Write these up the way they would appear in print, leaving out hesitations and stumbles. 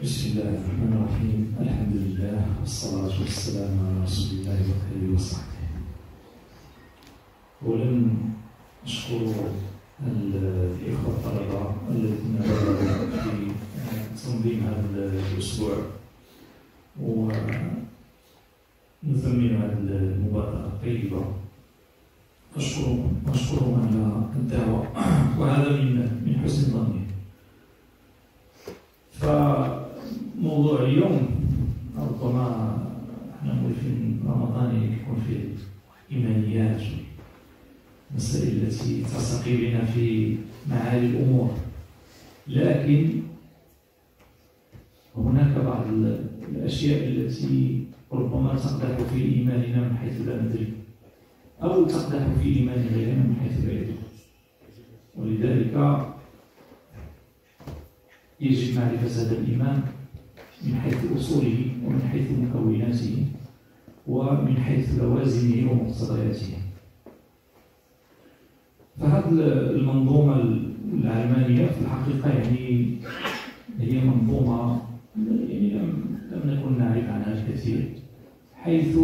بسم الله الرحمن الرحيم. الحمد لله والصلاة والسلام على رسول الله وآله وصحبه. ولن نشكر الإخوة الطلبة الذين بذلوا في تنظيم هذا الأسبوع ونثمن هذه المبادرة الطيبة، نشكرهم على الدعوة وهذا من حسن ظني. فموضوع اليوم ربما احنا مولفين رمضان يكون فيه الإيمانيات، المسائل التي ترتقي بنا في معالي الأمور، لكن هناك بعض الأشياء التي ربما تقدح في إيماننا من حيث لا ندري، أو تقدح في إيمان غيرنا من حيث لا يدري. ولذلك يجب معرفة هذا الإيمان من حيث أصوله ومن حيث مكوناته ومن حيث لوازمه ومقتضياته. فهذه المنظومة العلمانية في الحقيقة هي منظومة لم نكن نعرف عنها الكثير، حيث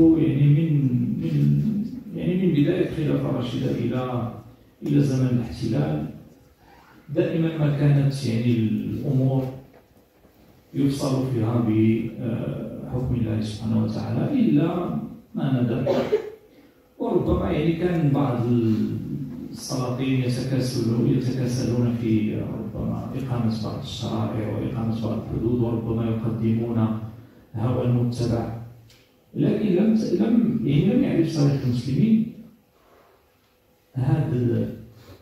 من بداية الخلافة الراشدة إلى زمن الاحتلال دائما ما كانت الأمور يفصل فيها بحكم الله سبحانه وتعالى إلا ما ندر. وربما كان بعض السلاطين يتكاسلون في ربما إقامة بعض الشرائع وإقامة بعض الحدود، وربما يقدمون هوى المتبع، لكن لم يعرف صالح المسلمين هذه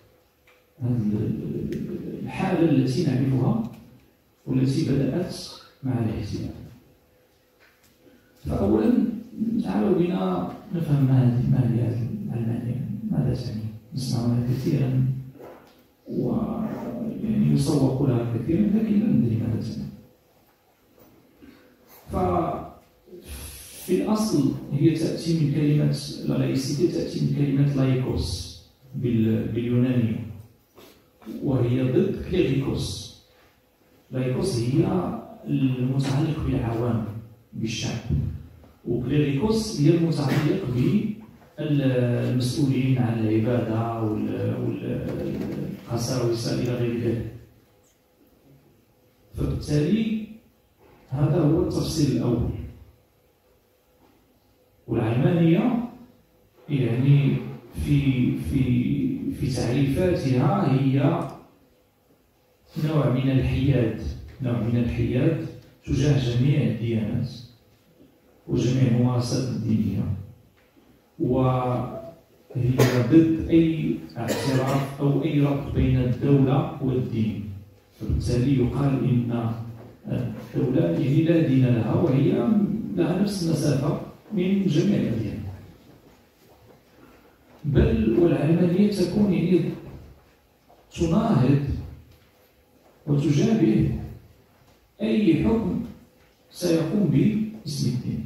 الحالة التي نعرفها والتي بدأت مع الاحتلال. فأولا تعالوا بنا نفهم ما هي هذه العلمانية، ماذا تعني؟ نسمعها كثيرا يسوق لها كثيرا، لكن لا ندري ماذا تعني. ففي الأصل هي تأتي من كلمة لايسيتي، تأتي من كلمة لايكوس باليونانية، وهي ضد كليريكوس. لايكوس هي المتعلق بالعوام بالشعب، وكليريكوس هي المتعلق بالمسؤولين عن العبادة والقساوسة إلى غير ذلك. فبالتالي هذا هو التفصيل الأول. والعلمانية في تعريفاتها هي نوع من الحياد تجاه جميع الديانات وجميع الممارسات الدينية، وهي ضد أي اعتراف أو أي ربط بين الدولة والدين. فبالتالي يقال إن الدولة لا دين لها، وهي لها نفس المسافة من جميع الأديان. بل والعلمانية تكون تناهض وتجابه أي حكم سيقوم باسم الدين.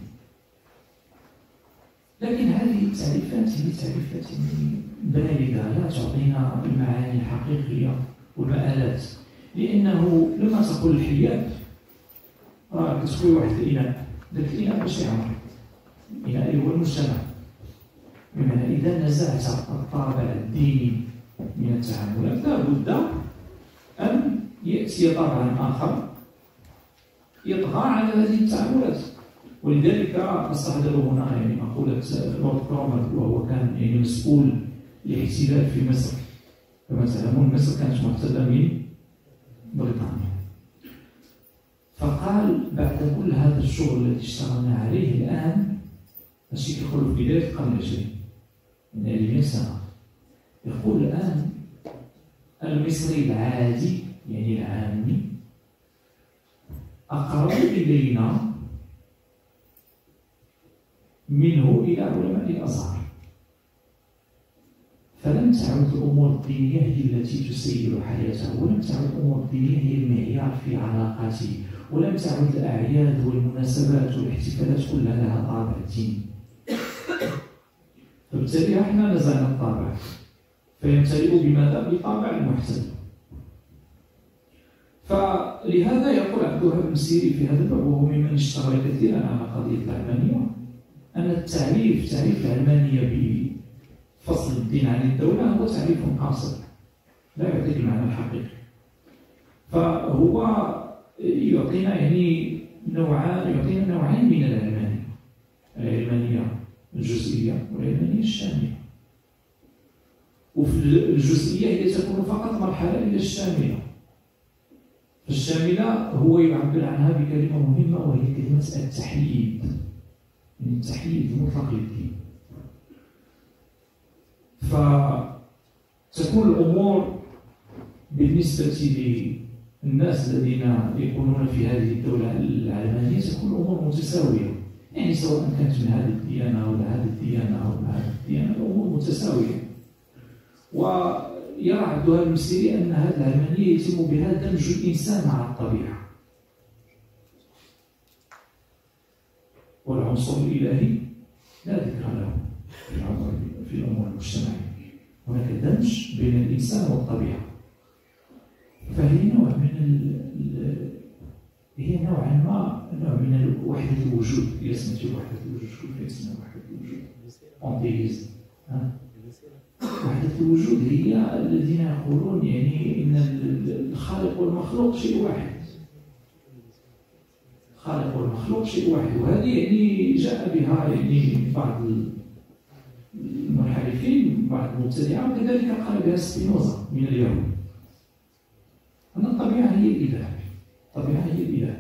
لكن هذه التعريفات هي تعريفات باردة لا تعطينا المعاني الحقيقية والمآلات، لأنه لما تقول الحياد راك تسوي واحد الإناء، ذاك الإناء ماشي عمر، الإناء هو المجتمع. بمعنى إذا نزعت الطابع الديني من التعاملات لا بد أن يأتي طابعا آخر يطغى على هذه التعاملات. ولذلك استحضر هنا مقولة لورد كرومر، وهو كان مسؤول الاحتلال في مصر. كما تعلمون مصر كانت محتلة من بريطانيا. فقال بعد كل هذا الشغل الذي اشتغلنا عليه الآن، ماشي كيقولوا في بداية القرن العشرين من 2000 سنة، يقول الآن المصري العادي العامي أقرب إلينا منه إلى علماء الأزهر. فلم تعد الأمور الدينية هي التي تسير حياته، ولم تعد الأمور الدينية هي المعيار في علاقاته، ولم تعد الأعياد والمناسبات والاحتفالات كلها لها طابع ديني. فبالتالي احنا نزعنا الطابع، فيمتلئ بماذا؟ بطابع المحتل. فلهذا يقول عبد الوهاب المسيري في هذا الباب، وهو ممن اشتغل كثيرا على قضية العلمانية، أن تعريف العلمانية بفصل الدين عن الدولة هو تعريف قاصر لا يعطيك المعنى الحقيقي. فهو يعطينا نوعين من العلمانية: العلمانية الجزئية والعلمانية الشاملة. وفي الجزئية هي تكون فقط مرحلة إلى الشاملة. الشاملة هو يعبر عنها بكلمة مهمة، وهي كلمة التحييد، يعني التحييد المطلق للدين. فتكون الأمور بالنسبة للناس الذين يكونون في هذه الدولة العلمانية تكون الأمور متساوية، يعني سواء كانت من هذه الديانة أو هذه الديانة أو هذه الديانة، الأمور متساوية. ويرى عبد الوهاب المسيري أن هذه العلمانية يتم بها دمج الإنسان مع الطبيعة، والعنصر الإلهي لا ذكر له في الأمور المجتمعية. هناك دمج بين الإنسان والطبيعة، فهي نوع من وحدة الوجود. هي اسمها وحدة الوجود. كيف اسمها وحدة الوجود؟ أنتيزم. وحدة الوجود هي الذين يقولون يعني إن الخالق والمخلوق شيء واحد. الخالق والمخلوق شيء واحد، وهذه يعني جاء بها يعني بعض المنحرفين، بعض المبتدعة، وكذلك قال بها سبينوزا من اليهود، أن الطبيعة هي الإله. الطبيعة هي الإله.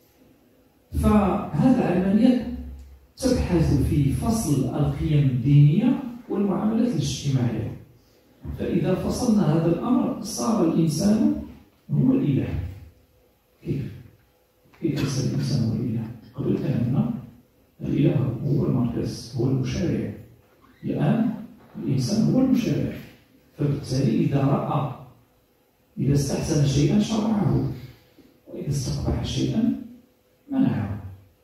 فهذه العلمانية تبحث في فصل القيم الدينية والمعاملات الاجتماعية. فإذا فصلنا هذا الأمر صار الإنسان هو الإله. كيف يصير الإنسان هو الإله؟ قبل كلامنا الإله هو المركز، هو المشرع. الآن الإنسان هو المشرع، فبالتالي إذا استحسن شيئا شرعه، وإذا استقبح شيئا منعه.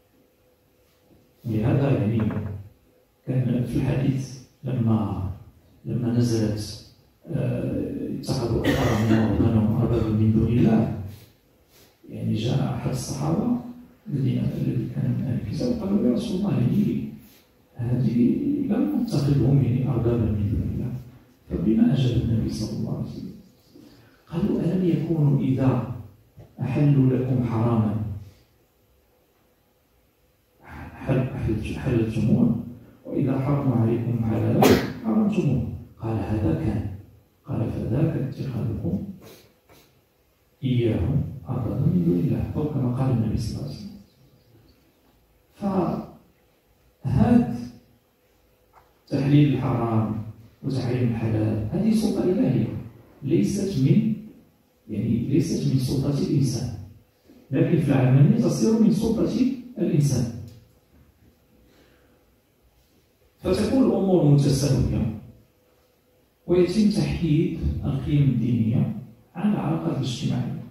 لهذا يعني كان في الحديث لما نزلت اتخذوا أحبارهم ورهبانهم أربابا من دون الله، يعني جاء أحد الصحابة الذي كان من أهل الكتاب قالوا: يا رسول الله، يعني هذه لم نتخذهم يعني أربابا من دون الله، فبما أجاب النبي صلى الله عليه وسلم؟ قالوا: ألم يكونوا إذا أحلوا لكم حراما حللتموه، وإذا حرموا عليكم حلالا حرمتموه؟ قال: هذا كان. قال: فذاك اتخاذكم إياهم أربابا من دون الله، أو كما قال النبي صلى الله عليه وسلم. فهذا تحليل الحرام وتحريم الحلال هذه سلطة إلهية، ليست من سلطة الإنسان، لكن في العلمانية تصير من سلطة الإنسان. فتكون الأمور متساوية، ويتم تحديد القيم الدينية عن العلاقات الاجتماعية.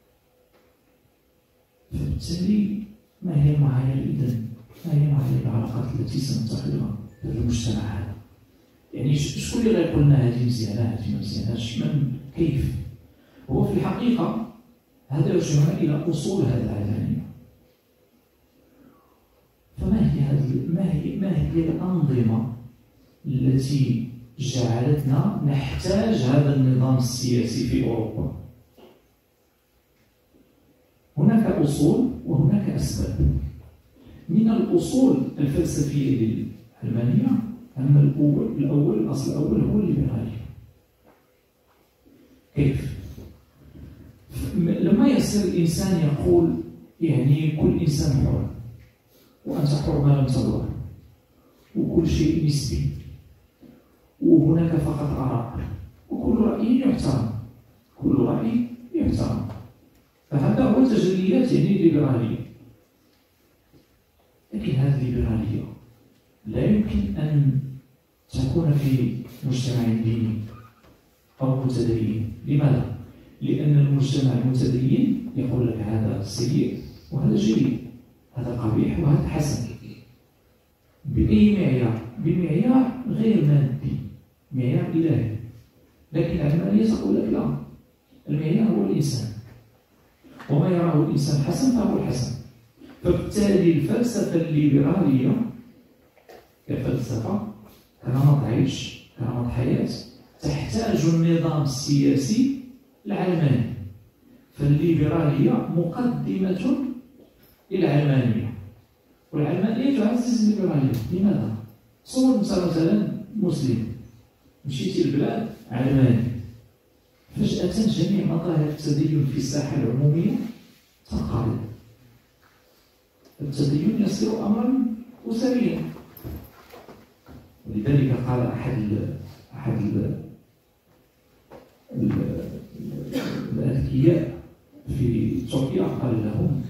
فبالتالي ما هي المعايير إذن؟ ما هي معايير العلاقات التي سنتخذها في المجتمع هذا؟ يعني شكون اللي غيقول لنا هذه مزيانة هذه ما مزياناش؟ كيف؟ هو في الحقيقة هذا يرجعنا إلى أصول هذه العلمانية. ما هي الأنظمة التي جعلتنا نحتاج هذا النظام السياسي في أوروبا؟ هناك أصول وهناك أسباب. من الأصول الفلسفية للعلمانية أن الأصل الأول هو الليبرالية. كيف؟ لما يصير الإنسان يقول يعني كل إنسان حر، وأنت حر ما لم تضر، وكل شيء نسبي، وهناك فقط آراء، وكل رأي يحترم، فهذا هو تجليات يعني الليبرالية. لكن هذه الليبرالية لا يمكن أن تكون في مجتمع ديني أو متدين. لماذا؟ لأن المجتمع المتدين يقول لك هذا سيء وهذا جيد، هذا قبيح وهذا حسن، بأي معيار؟ بمعيار غير مادي، معيار إلهي. لكن العلمانية تقول لك لا، المعيار هو الإنسان. وما يراه الإنسان حسن فهو الحسن. فبالتالي الفلسفة الليبرالية كفلسفة كنمط عيش كنمط حياة تحتاج النظام السياسي العلماني. فالليبرالية مقدمة للعلمانية، والعلمانية تعزز الليبرالية. لماذا؟ صور أنت مثلا مسلم مشيتي لبلاد علماني، فجأة جميع مظاهر التدين في الساحة العمومية تنقرض، التدين يصير أمرا أسريا. ولذلك قال أحد الأذكياء في تركيا، قال لهم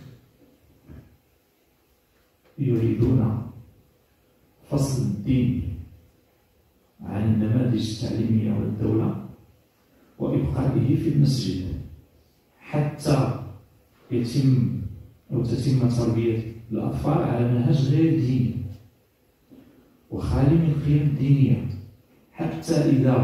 يريدون فصل الدين عن النماذج التعليمية والدولة وإبقائه في المسجد حتى تتم تربية الأطفال على منهج غير ديني وخالي من القيم الدينية، حتى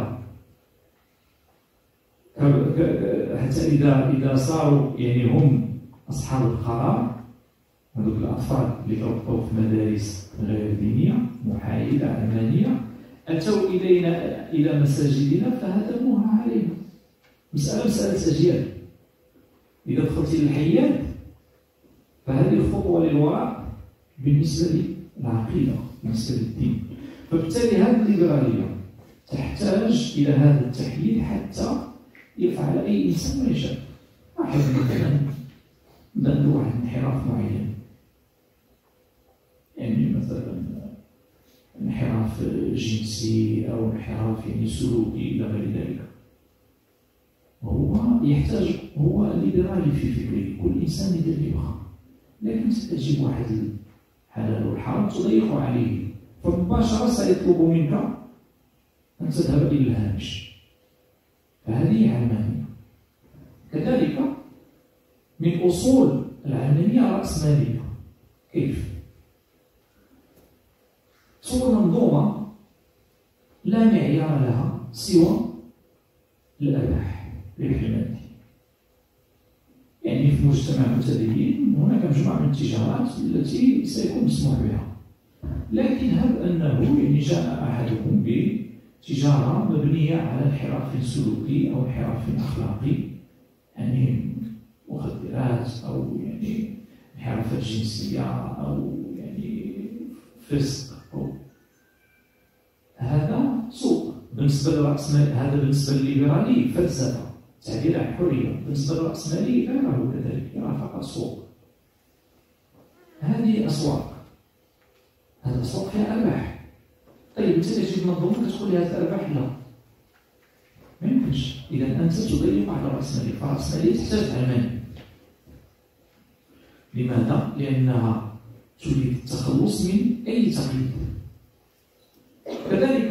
إذا صاروا يعني هم أصحاب القرار، هذوك الأطفال اللي تربوا في مدارس غير دينية محايدة علمانية أتوا إلينا إلى مساجدنا فهدموها علينا. مسألة أجيال. إذا دخلت للحيات فهذه خطوة للوراء بالنسبة للعقيدة، بالنسبة للدين. فبالتالي هذه الليبرالية تحتاج إلى هذا التحليل حتى يفعل أي إنسان ما يشاء. واحد مثلا عنده واحد انحراف معين، يعني مثلا انحراف جنسي أو انحراف يعني سلوكي إلى غير ذلك، هو يحتاج، هو ليبرالي في فكره، كل إنسان يدير اللي يبغى، لكن تجيب واحد الحلال والحرام تضيق عليه فمباشرة سيطلب منك أن تذهب إلى الهامش. فهذه علمانية. كذلك من أصول العلمانية الرأسمالية. كيف؟ تصور منظومة لا معيار لها سوى الأرباح، الربح المادي. يعني في مجتمع متدين هناك مجموعة من التجارات التي سيكون مسموح بها، لكن هب أنه يعني جاء أحدهم بتجارة مبنية على انحراف سلوكي أو انحراف أخلاقي، يعني مخدرات أو يعني انحرافات جنسية أو يعني فسق، أو هذا سوق بالنسبة للرأسمالي. هذا بالنسبة للليبرالي فلسفة تعبير عن الحرية، بالنسبة للرأسمالي لا يراه كذلك، يرى فقط سوق. هذه أسواق، هذه الأسواق فيها أرباح. طيب أنت تجيب منظومة تقول لي هذه الأرباح لا، ما يمكنش. إذا أنت تضيق على الرأسمالية، فالرأسمالية تحتاج علمانية. لماذا؟ لأنها تريد التخلص من أي تقييد. كذلك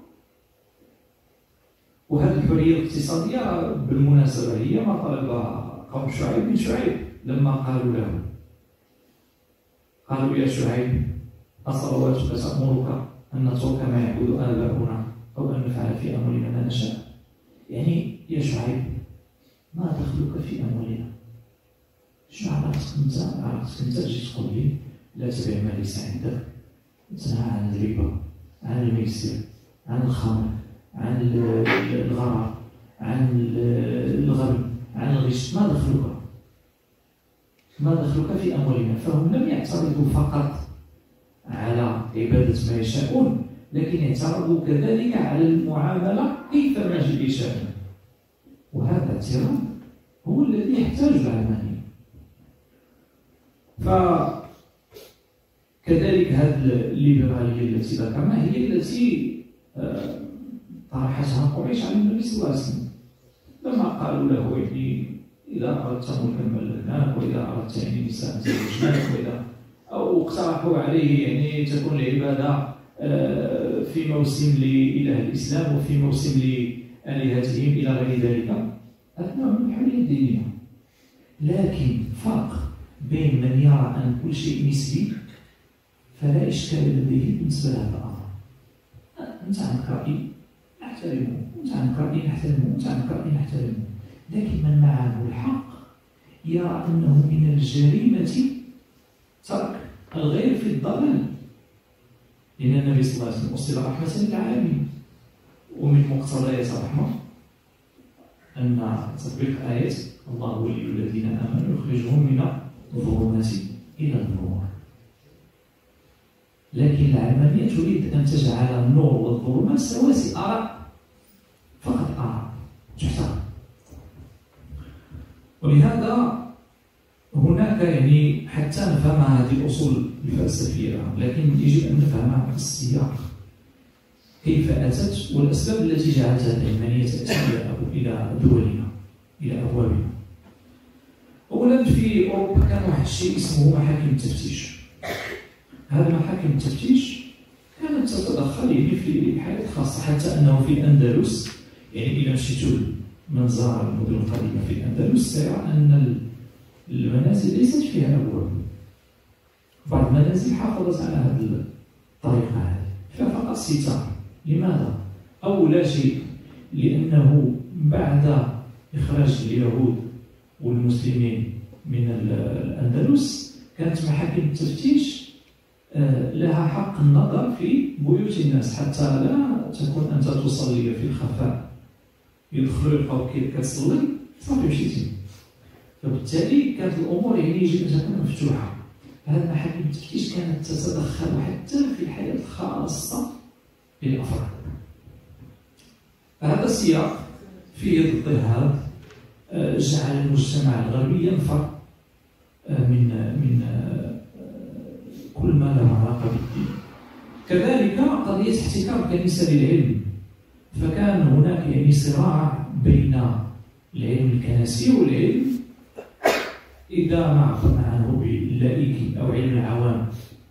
وهذه الحرية الاقتصادية بالمناسبة هي ما طلبها قوم شعيب بن شعيب لما قالوا له، قالوا يا شعيب أصلواتك تأمرك أن نترك ما يعبد آباؤنا أو أن نفعل في أموالنا ما نشاء؟ يعني يا شعيب ما دخلك في أموالنا؟ شنو علاقتك أنت؟ علاقتك أنت تجي تقول لي لا تبيع ما ليس عندك، تنهى عن الربا، عن الميسر، عن الخمر، عن الغرر، عن الغرب، عن الغش. ما دخلك؟ ما دخلك في أموالنا؟ فهم لم يعترضوا فقط على عبادة ما يشاءون، لكن اعترضوا كذلك على المعاملة كيفما يشاءون. وهذا الاعتراض هو الذي يحتاج العلمانية. فكذلك هذه الليبرالية التي ذكرنا هي التي طرحتها قريش على النبي صلى الله عليه وسلم لما قالوا له يعني إذا أردت ملكا ملكناك، وإذا أردت يعني نساء زوجناك، وإذا أو اقترحوا عليه يعني تكون العبادة في موسم لإله الإسلام وفي موسم لآلهتهم إلى غير ذلك. هذا نوع من الحرية الدينية، لكن فرق بين من يرى أن كل شيء نسبي فلا إشكال لديه بالنسبة لهذا الأمر. أنت عندك رأي نحترمه، أنت عندك رأي نحترمه، أنت عندك رأي نحترمه، لكن من معه الحق يرى أنه من الجريمة ترك الغير في الضلال، لأن النبي صلى الله عليه وسلم أرسل رحمة للعالمين، ومن مقتضيات الرحمة أن تطبيق آية الله ولي الذين آمنوا يخرجهم من الظلمات إلى النور. لكن العلمانية تريد أن تجعل النور والظلمات سواسي، آراء فقط، آراء تحترم. ولهذا هناك يعني حتى نفهم هذه الأصول الفلسفية، لكن يجب أن نفهم السياق كيف أتت والأسباب التي جعلتها العلمانية تأتي إلى دولنا، إلى أبوابنا. أولا في أوروبا كان واحد الشيء اسمه محاكم التفتيش. هذه محاكم التفتيش كانت تتدخل يعني في الحياة الخاصة، حتى أنه في الأندلس يعني إذا مشيتوا من زار المدن القديمة في الأندلس سيرى أن المنازل ليست فيها أبواب. بعض المنازل حافظت على هذه الطريقة هذه، فيها فقط ستار. لماذا؟ أول شيء لأنه بعد إخراج اليهود والمسلمين من الأندلس كانت محاكم التفتيش لها حق النظر في بيوت الناس حتى لا تكون أنت تصلي في الخفاء، يدخلوا يلقاوك كتصلي صافي مشيتي. فبالتالي كانت الأمور يعني يجب أن تكون مفتوحة. هذه محاكم التفتيش كانت تتدخل حتى في الحياة الخاصة للأفراد. هذا السياق فيه اضطهاد جعل المجتمع الغربي ينفر من كل ما له علاقة بالدين. كذلك قضية احتكار الكنيسة للعلم، فكان هناك يعني صراع بين العلم الكنسي والعلم إذا ما عبرنا عنه باللائكي أو علم العوام،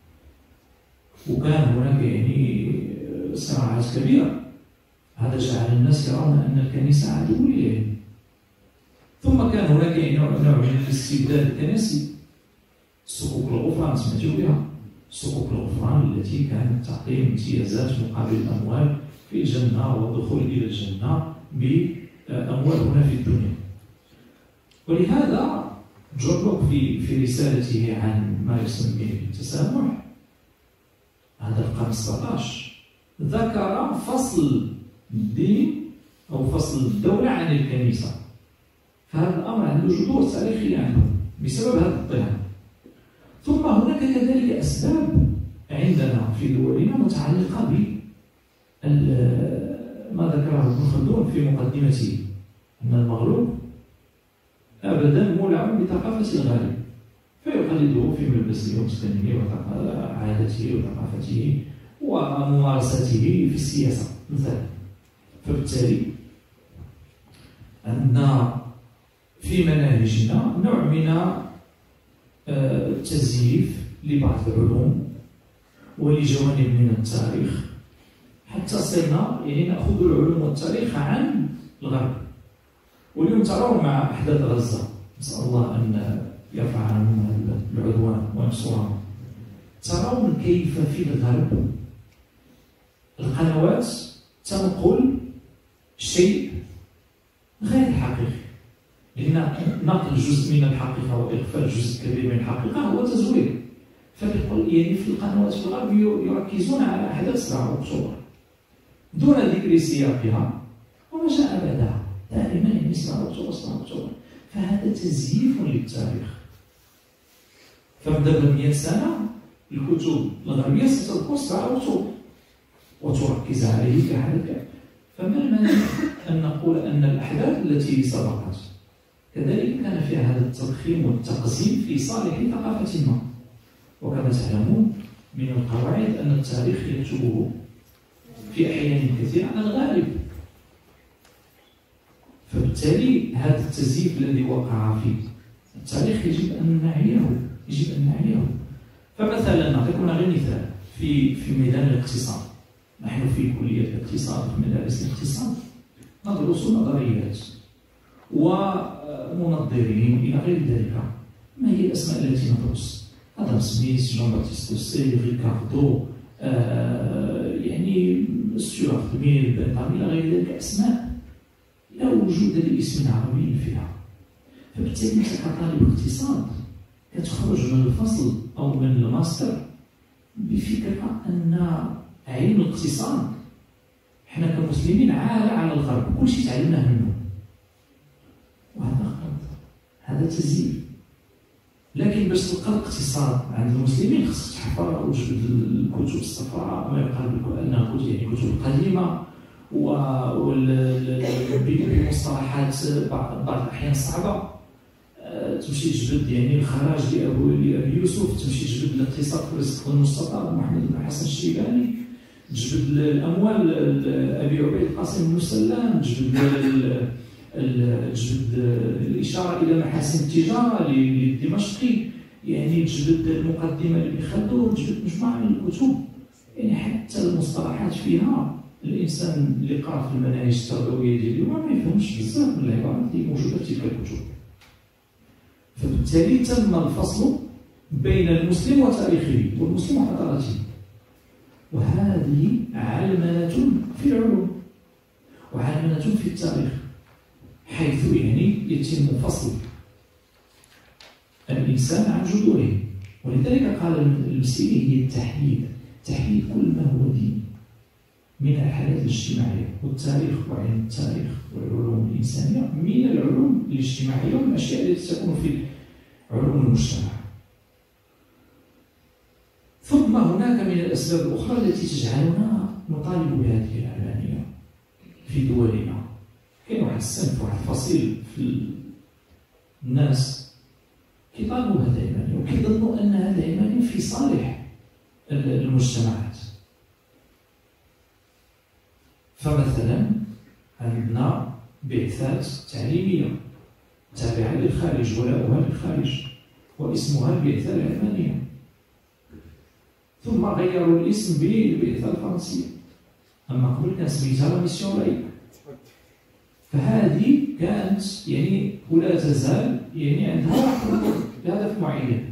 وكان هناك يعني صراعات كبيرة. هذا جعل الناس يرون أن الكنيسة عدو للعلم. ثم كان هناك يعني نوع من الاستبداد الكنسي، صكوك الغفران سمعتوا بها، صكوك الغفران التي كانت تعطي امتيازات مقابل الأموال في الجنة والدخول إلى الجنة بأموال هنا في الدنيا. ولهذا جون لوك في رسالته عن ما يسميه بالتسامح هذا القرن 17 ذكر فصل الدين أو فصل الدولة عن الكنيسة. فهذا الأمر عنده جذور تاريخية عنه بسبب هذا الاضطهاد. ثم هناك كذلك أسباب عندنا في دولنا متعلقة ب ما ذكره ابن خلدون في مقدمته أن المغلوب أبدا مولع بثقافة الغالب فيقلده في ملبسه ومسكنه وعادته وثقافته وممارسته في السياسة مثلا. فبالتالي أن في مناهجنا نوع من التزييف لبعض العلوم ولجوانب من التاريخ، حتى صرنا يعني نأخذ العلوم والتاريخ عن الغرب. واليوم ترون مع أحداث غزة، نسأل الله أن يرفع عنهم العدوان وينصرهم، ترون كيف في الغرب القنوات تنقل شيء غير حقيقي، لأن نقل جزء من الحقيقة وإغفال جزء كبير من الحقيقة هو تزوير. يعني في القنوات في الغرب يركزون على أحداث 7 أكتوبر دون ذكر سياقها وما جاء بعدها، دائما يعني 7 أكتوبر. فهذا تزييف للتاريخ. فمدى 100 سنة الكتب الغربية ستذكر 7 أكتوبر وتركز عليه كحدث. فما المانع أن نقول أن الأحداث التي سبقت كذلك كان فيها هذا التضخيم والتقزيم في صالح ثقافة ما. وكما تعلمون من القواعد أن التاريخ يكتبه في أحيان كثيرة الغالب. فبالتالي هذا التزييف الذي وقع في التاريخ يجب أن نعيه. فمثلا نعطيكم غير مثال في ميدان الاقتصاد. نحن في كلية الاقتصاد في مدارس الاقتصاد ندرس نظريات ومنظرين إلى غير ذلك. ما هي الأسماء التي ندرس؟ آدم سميث، جون باتيست روسي، ريكاردو، يعني ستيوارت ميل، بنتامي إلى غير ذلك، أسماء لا وجود لاسم عربي فيها. فبالتالي أنت كطالب اقتصاد كتخرج من الفصل أو من الماستر بفكرة أن علم الاقتصاد حنا كمسلمين عالة على الغرب، كلشي تعلمناه منه، وهذا غلط، هذا تزييف. لكن باش تلقى الاقتصاد عند المسلمين خصك تحفر وتجبد الكتب الصفراء ما يقال انها كتب يعني كتب قديمه بمصطلحات بعض الاحيان صعبه. تمشي تجبد يعني الخراج لابي يوسف، تمشي تجبد الاقتصاد في الرزق المستطاب محمد بن حسن الشيباني، تجبد الاموال ابي عبيد القاسم بن سلام، تجبد الإشارة إلى محاسن التجارة للدمشقي، يعني تجبد المقدمة لابن خلدون، تجبد مجموعة من الكتب، يعني حتى المصطلحات فيها الإنسان اللي قرأ في المناهج التربوية ديال اليوم ما يفهمش بزاف من العبارات اللي موجودة في تلك الكتب. فبالتالي تم الفصل بين المسلم وتاريخه والمسلم وحضارته، وهذه علمنة في العلوم وعلمنة في التاريخ، حيث يعني يتم فصل الإنسان عن جذوره. ولذلك قال المسيري هي التحليل، تحليل كل ما هو دين من الحالات الاجتماعية، والتاريخ وعلم التاريخ والعلوم الإنسانية من العلوم الاجتماعية ومن الأشياء التي تكون في علوم المجتمع. ثم هناك من الأسباب الأخرى التي تجعلنا نطالب بهذه العلمانية في دولنا. كاين واحد الصنف، واحد الفصيل في الناس كيطالبوا بهذه العلمانية وكيظنوا أن هذه العلمانية في صالح المجتمعات. فمثلا عندنا بعثات تعليمية تابعة للخارج ولاؤها للخارج واسمها البعثة العلمانية، ثم غيروا الاسم بالبعثة الفرنسية، أما قبل كان سميتها لا ميسيون لايك. فهذه كانت يعني ولا تزال يعني عندها هدف معين،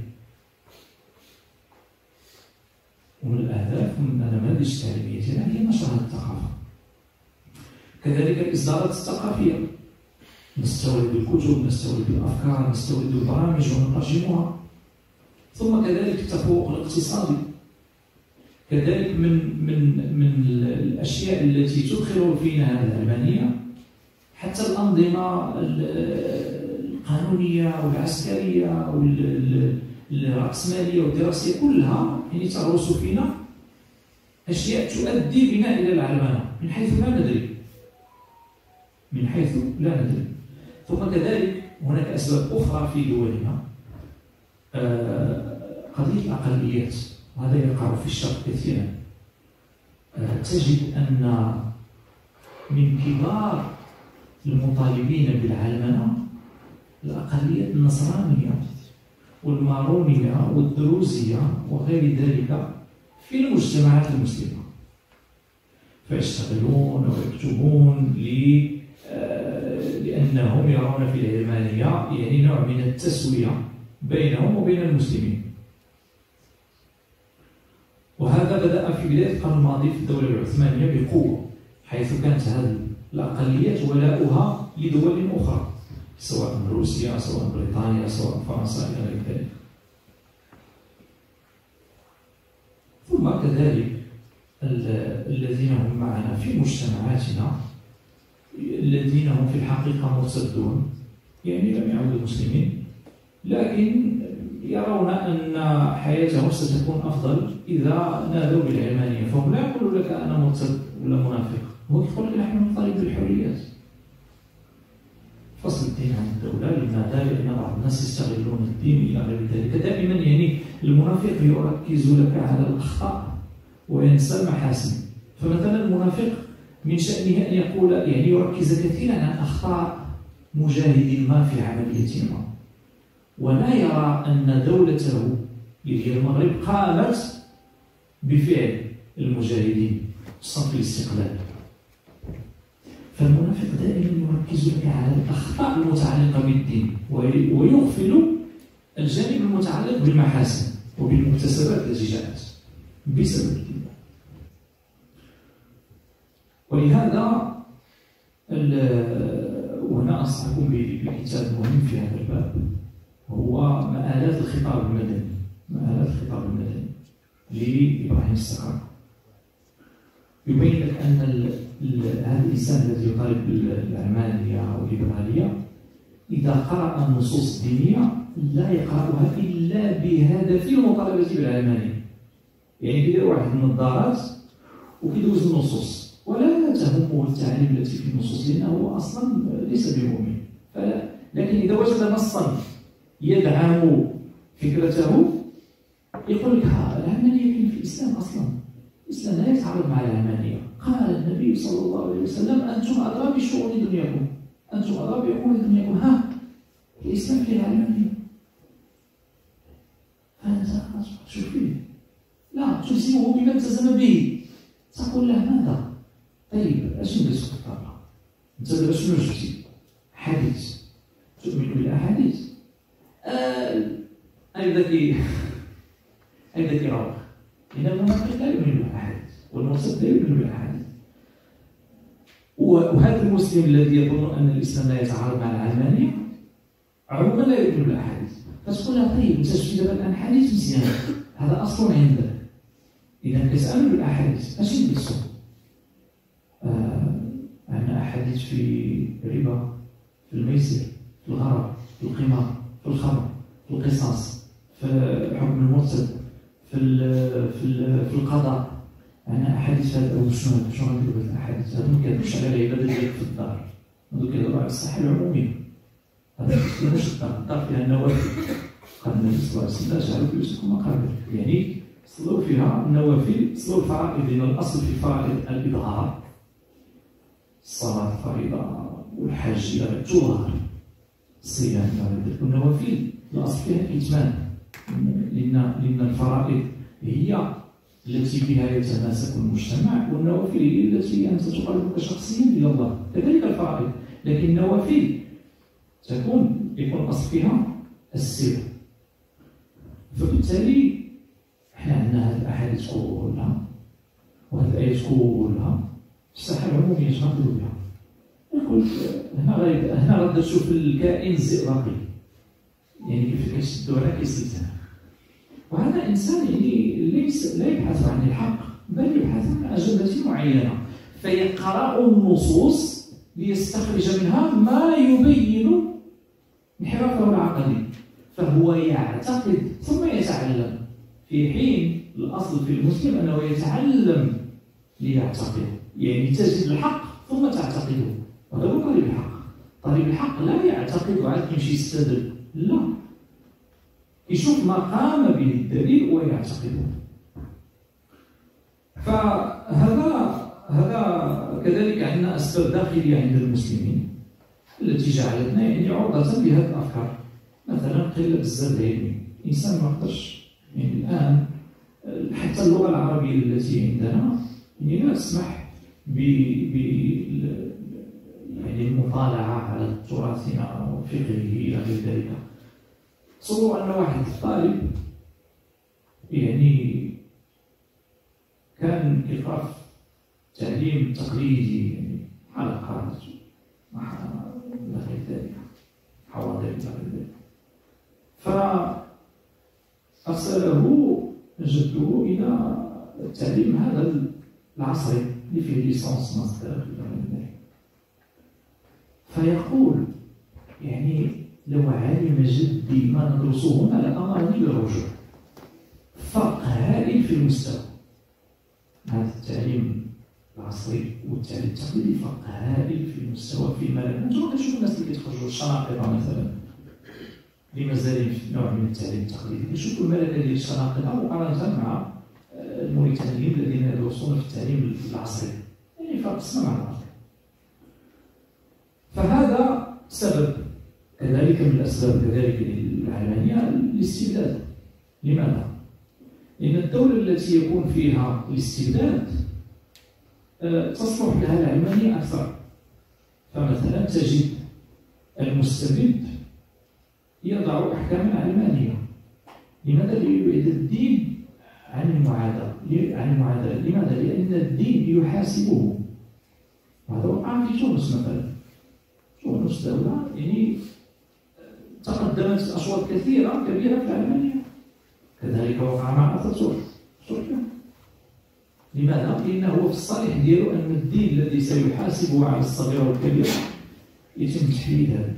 ومن الأهداف ومن النماذج التعليمية ديالها هي نشر الثقافة. كذلك الإصدارات الثقافية، نستورد الكتب، نستورد الأفكار، نستورد البرامج ونترجمها. ثم كذلك التفوق الاقتصادي، كذلك من الأشياء التي تدخل فينا هذه العلمانية حتى الأنظمة القانونية والعسكرية والرأسمالية والدراسية كلها يعني تغرس فينا أشياء تؤدي بنا إلى العلمانة من حيث لا ندري، من حيث لا ندري. ثم كذلك هناك أسباب أخرى في دولنا، قضية الأقليات، وهذا يقع في الشرق كثيرا. تجد أن من كبار المطالبين بالعلمنة الأقليات النصرانية والمارونية والدروزية وغير ذلك في المجتمعات المسلمة، فيشتغلون ويكتبون لأنهم يرون في العلمانية يعني نوع من التسوية بينهم وبين المسلمين. وهذا بدأ في بداية القرن الماضي في الدولة العثمانية بقوة، حيث كانت هذه الأقليات ولاؤها لدول أخرى سواء روسيا سواء بريطانيا سواء فرنسا إلى غير ذلك. ثم كذلك الذين هم معنا في مجتمعاتنا الذين هم في الحقيقة مرتدون، يعني لم يعودوا مسلمين لكن يرون أن حياتهم ستكون أفضل إذا نادوا بالعلمانية، فهم لا يقولوا لك أنا مرتد ولا منافق، هو يقول لك نحن نطالب بالحريات. فصل الدين عن الدولة، لماذا؟ لأن بعض الناس يستغلون الدين إلى غير ذلك. دائما يعني المنافق يركز لك على الأخطاء وينسى المحاسن. فمثلا المنافق من شأنه أن يقول يعني يركز كثيرا على أخطاء مجاهد ما في عملية ما، ولا يرى أن دولته هي المغرب قامت بفعل المجاهدين صف الاستقلال. فالمنافق دائما يركز لك على الأخطاء المتعلقة بالدين ويغفل الجانب المتعلق بالمحاسن وبالمكتسبات التي جاءت بسبب الدين. ولهذا وهنا أنصحكم بكتاب مهم في هذا الباب، وهو مآلات الخطاب المدني. مآلات الخطاب المدني لإبراهيم السكر. يبين لك أن هذا الإنسان الذي يطالب بالعلمانية والليبرالية إذا قرأ النصوص الدينية لا يقرأها إلا بهدف المطالبة بالعلمانية. يعني كيدير واحد النظارات وكيدوز النصوص ولا تهمه التعاليم التي في النصوص، لأنه أصلا ليس بمؤمن. لكن إذا وجد نصا يدعم فكرته يقول لك العلمانية كاين في الإسلام أصلا، الإسلام لا يتعارض مع العلمانية. قال النبي صلى الله عليه وسلم أنتم أدرى بشؤون دنياكم، أنتم أدرى بأمور دنياكم. الإسلام فيه العلمانية، فأنت شوف فيه لا تلزمه بما التزم به. تقول له ماذا؟ طيب اش ندير في الطابع؟ انت دابا شنو جبتي؟ حديث، تؤمن بالاحاديث؟ أي ذاك يراوغ، لأن المنافق لا يؤمن بالاحاديث والمرتد لا يؤمن بالاحاديث. وهذا المسلم الذي يظن أن الإسلام لا يتعارض مع العلمانية عموما لا يؤمن بالاحاديث. فتقول له طيب انت شفتي دابا الآن حديث مزيان، هذا أصل عندك، إذا كتأمن بالأحاديث اش نديرو؟ عندنا أحاديث في الربا، في الميسر، في الغرر، في القمار، في الخمر، في القصاص، في حكم المرتد، في القضاء. عندنا أحاديث هذا. شنو غنديرو بهاد الأحاديث؟ هادو ما كيهضروش على العبادة ديالك في الدار، هادو كيهضروا على الصحة العمومية. هذا ماشي الدار فيها النوافل. قال النبي صلى الله عليه وسلم جعلوا في بيوتكم مقابر، يعني صلوا فيها النوافل، صلوا الفرائض. لأن الأصل في الفرائض الإظهار، الصلاة الفريضة والحج إلى الجوهر، الصيام إلى ذلك. والنوافل الأصل فيها الإتمام، لأن الفرائض هي التي بها يتماسك المجتمع، والنوافل هي التي أنت تقربك شخصيا إلى الله. كذلك الفرائض، لكن النوافل يكون الأصل فيها السر. فبالتالي احنا عندنا هذه الأحاديث كلها وهذه الآيات كلها الصحة العمومية اش غنديرو بها؟ يقول هنا غادي تشوف الكائن الزئبقي، يعني كيف كيشدو هنا كيسلسل. وهذا إنسان يعني لا يبحث عن الحق، بل يبحث عن أجندة معينة، فيقرأ النصوص ليستخرج منها ما يبين انحرافه العقدي. فهو يعتقد ثم يتعلم، في حين الأصل في المسلم أنه يتعلم ليعتقد. يعني تجد الحق ثم تعتقده، وهذا هو طريق الحق. طريق الحق لا يعتقد وعاد يمشي يستدل، لا، يشوف ما قام به الدليل ويعتقده. فهذا كذلك عندنا أسباب داخلية عند المسلمين التي جعلتنا يعني عرضة لهذه الأفكار. مثلا قلة الزاد العلمي، الإنسان ما يقدرش يعني الآن حتى اللغة العربية التي عندنا يعني لا تسمح يعني المطالعة على تراثنا وفقهه إلى غير ذلك. تصوروا أن واحد طالب يعني كان كيقرا تعليم تقليدي، يعني حلقات إلى غير ذلك، حواضر إلى غير ذلك، فأرسله جده إلى التعليم هذا العصري اللي فيه ليسانس ماستر إلى غير ذلك. فيقول يعني لو علم جدي ما ندرسه هنا لأمرني بالرجوع. فرق هائل في المستوى. هذا التعليم العصري والتعليم التقليدي فرق هائل في المستوى، في الملل. انتم كتشوفوا الناس اللي كيتخرجوا الشناقطة مثلا اللي مازالين في نوع من التعليم التقليدي، كيشوفوا الملكة ديال الشناقطة مقارنة مع الموريتانيين الذين يدرسون في التعليم العصري، يعني فرق السماء مع الأرض. فهذا سبب كذلك من الأسباب كذلك للعلمانية الاستبداد. لماذا؟ لأن الدولة التي يكون فيها الاستبداد تصلح لها العلمانية أكثر. فمثلا تجد المستبد يضع أحكاما علمانية. لماذا؟ ليبعد الدين عن المعاداة. لماذا؟ لأن الدين يحاسبه. وهذا وقع في تونس مثلا. تونس دولة يعني تقدمت أشواط كبيرة في العلمانية. كذلك وقع مع أتاتورك تركيا. لماذا؟ لأنه في الصالح ديالو أن الدين الذي سيحاسبه على الصغير والكبير يتم تحديد هذا.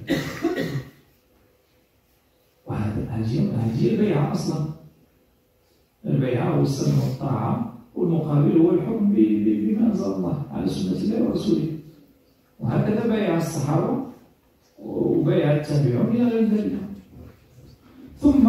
هذه البيعة أصلا. البيعة والسمع والطاعة، والمقابل هو الحكم بما أنزل الله على سنة الله ورسوله. وهكذا بايع الصحابة وبايع التابعون إلى غير ذلك. ثم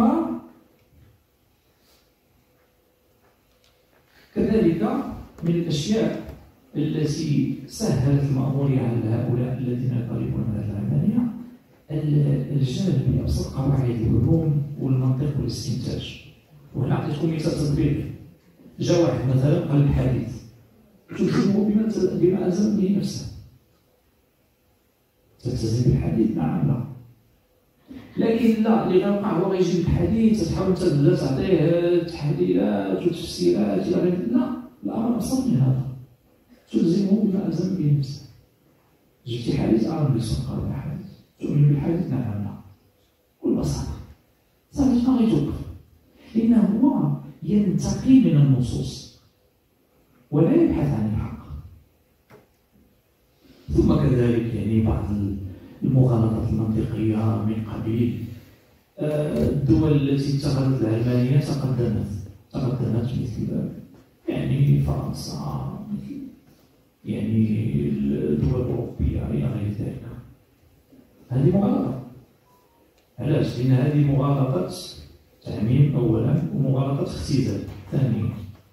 كذلك من الأشياء التي سهلت المأمورية على هؤلاء الذين يطالبون بالعلمانية الجهل بأبسط قواعد العلوم والمنطق والاستنتاج. وهنا أعطيتكم مثال تطبيقي. جاء واحد مثلا قال الحديث تلزمه بما ألزم به نفسه. تلتزم بالحديث؟ نعم لا. لكن لا، اللي غيوقع هو غيجيب الحديث تحاول تبدا تعطيه تحليلات وتفسيرات الى غير. لا، الامر ابسط من هذا. تلزمه بما الزم به نفسه. جبتي حديث النبي صلى الله عليه وسلم، تؤمن بالحديث؟ نعم لا. بكل بساطه صافي ما غيتوقف، لانه هو ينتقي من النصوص ولا يبحث عن الحق. ثم كذلك يعني بعض المغالطات المنطقية من قبيل الدول التي اتخذت العلمانية تقدمت مثل يعني فرنسا، مثل يعني الدول الأوروبية إلى غير ذلك. هذه مغالطة. علاش؟ لأن هذه مغالطة تعميم أولا، ومغالطة اختزال ثانيا.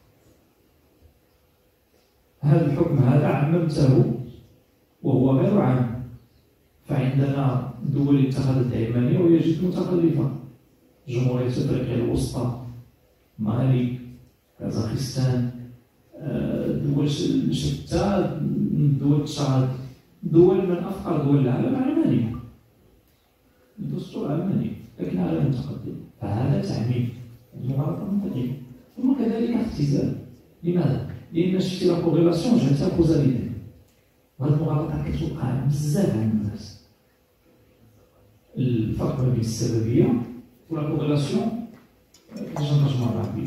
هذا الحكم هذا عممته وهو غير عام. فعندنا دول اتخذت العلمانية وهي جد متخلفة. جمهورية أفريقيا الوسطى، مالي، كازاخستان، دول شتى، دول تشاد، دول من أفقر دول العالم علمانية، الدستور علماني لكن عالم متقدم. فهذا تعميم، مغالطة منطقية. ثم كذلك اختزال. لماذا؟ لأن شفتي لا كوريلاسيون جاتها كوزاليتي. وهذه المغالطة كتوقع بزاف عند الناس. الفرق بين السببية ولا كوريلاسيون كيفاش نترجموها بالعربية؟